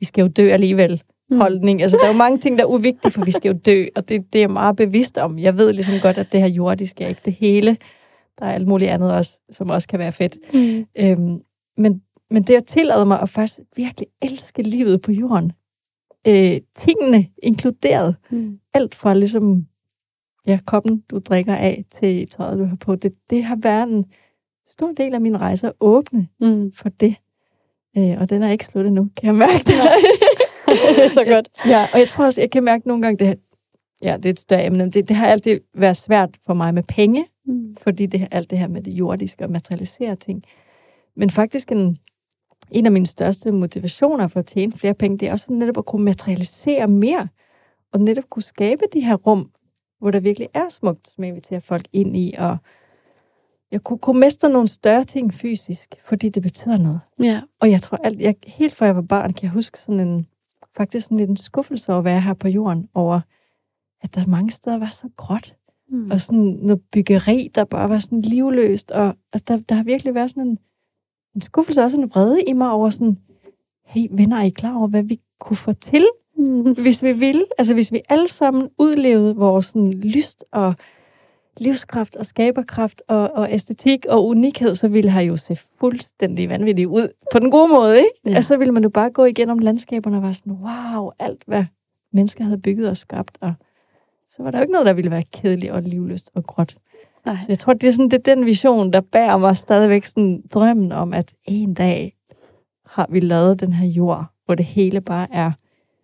vi skal jo dø alligevel holdning. Altså, der er jo mange ting, der er uvigtige, for vi skal jo dø, og det, det er jeg meget bevidst om. Jeg ved ligesom godt, at det her jordiske er ikke det hele. Der er alt muligt andet også, som også kan være fedt. Mm. Øhm, men, men det har tilladet mig at faktisk virkelig elske livet på jorden. Øh, tingene inkluderet. Mm. Alt fra ligesom, ja, koppen, du drikker af, til tøjet, du har på. Det, det har været en stor del af min rejse at åbne mm. for det. Øh, og den er ikke slut endnu, kan jeg mærke det.
Det er så godt.
Ja, og jeg tror også, jeg kan mærke nogle gange, det her, ja, det er et større emne, det, det har altid været svært for mig med penge, mm. fordi det alt det her med det jordiske og materialisere ting. Men faktisk en, en af mine største motivationer for at tjene flere penge, det er også netop at kunne materialisere mere, og netop kunne skabe de her rum, hvor der virkelig er smukt, som jeg inviterer folk ind i, og jeg kunne, kunne mestre nogle større ting fysisk, fordi det betyder noget.
Ja.
Og jeg tror, alt, jeg, helt fra jeg var barn, kan jeg huske sådan en, faktisk sådan lidt en skuffelse over at være her på jorden, over at der mange steder var så gråt, mm. og sådan noget byggeri, der bare var sådan livløst, og altså, der, der har virkelig været sådan en, en skuffelse, også en vrede i mig over sådan, hey venner, er I klar over, hvad vi kunne få til, mm. hvis vi ville? Altså hvis vi alle sammen udlevede vores sådan, lyst og livskraft og skaberkraft og, og æstetik og unikhed, så ville her jo se fuldstændig vanvittigt ud. På den gode måde, ikke? Ja. Altså, så ville man jo bare gå igennem landskaberne og være sådan, wow, alt hvad mennesker havde bygget og skabt, og så var der jo ikke noget, der ville være kedeligt og livløst og gråt. Nej. Så jeg tror, det er, sådan, det er den vision, der bærer mig stadigvæk sådan drømmen om, at en dag har vi lavet den her jord, hvor det hele bare er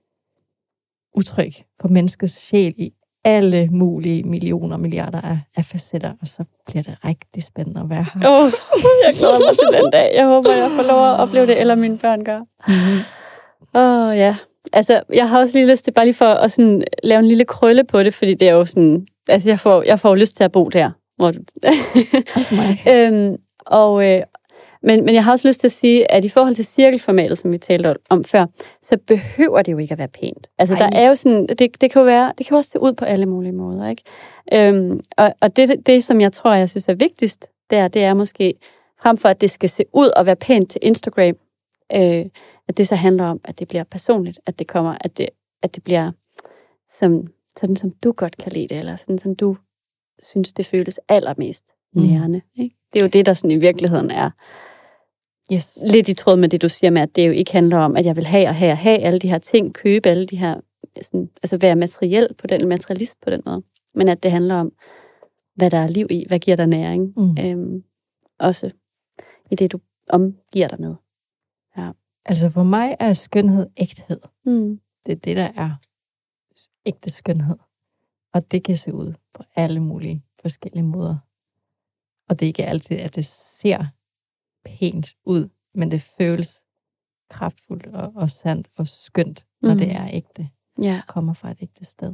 utryg for menneskets sjæl i alle mulige millioner og milliarder af, af facetter, og så bliver det rigtig spændende at være her.
Oh, jeg glæder mig til den dag. Jeg håber, jeg får lov at opleve det, eller mine børn gør.
Mm-hmm.
Åh, oh, ja. Altså, jeg har også lige lyst til, bare lige for at sådan, lave en lille krølle på det, fordi det er jo sådan, altså, jeg får, jeg får lyst til at bo der. Hvor du...
Også mig.
øhm, og, øh, men, men jeg har også lyst til at sige, at i forhold til cirkelformatet, som vi talte om før, så behøver det jo ikke at være pænt. Altså, Ej. der er jo sådan, det, det kan jo være, det kan jo også se ud på alle mulige måder, ikke? Øhm, og og det, det, som jeg tror, jeg synes er vigtigst, der, det er måske, frem for at det skal se ud og være pænt til Instagram, øh, at det så handler om, at det bliver personligt, at det kommer, at det, at det bliver som, sådan, som du godt kan lide det, eller sådan, som du synes, det føles allermest nærende. Mm. Ikke? Det er jo det, der sådan i virkeligheden er
yes.
lidt i tråd med det, du siger med, at det jo ikke handler om, at jeg vil have og have og have alle de her ting, købe alle de her, sådan, altså være materiel på den, materialist på den måde, men at det handler om, hvad der er liv i, hvad giver dig næring, mm. øhm, også i det, du omgiver dig med. Ja.
Altså for mig er skønhed ægthed.
Mm.
Det er det, der er ægte skønhed. Og det kan se ud på alle mulige forskellige måder. Og det er ikke altid, at det ser pænt ud, men det føles kraftfuldt og, og sandt og skønt, når mm. det er ægte.
Ja.
Kommer fra et ægte sted.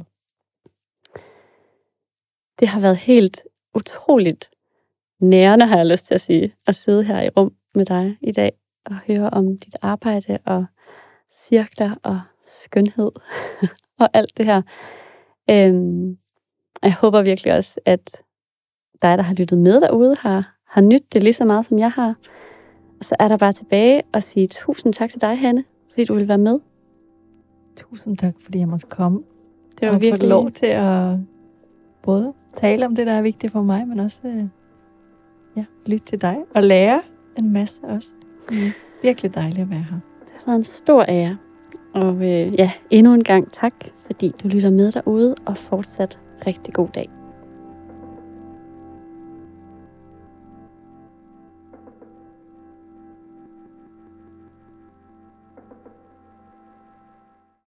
Det har været helt utroligt nærende, har jeg lyst til at sige, at sidde her i rum med dig i dag og høre om dit arbejde og cirkler og skønhed og alt det her. Øhm, jeg håber virkelig også, at dig, der har lyttet med derude, har, har nydt det lige så meget, som jeg har. Og så er der bare tilbage at sige tusind tak til dig, Hanne, fordi du ville være med.
Tusind tak, fordi jeg måtte komme.
Det var
og
virkelig
lov til at både tale om det, der er vigtigt for mig, men også ja, lytte til dig og lære en masse også. Mm. Virkelig dejligt at være her.
Det har været en stor ære. Og øh, ja, endnu en gang tak, fordi du lytter med derude, og fortsat rigtig god dag.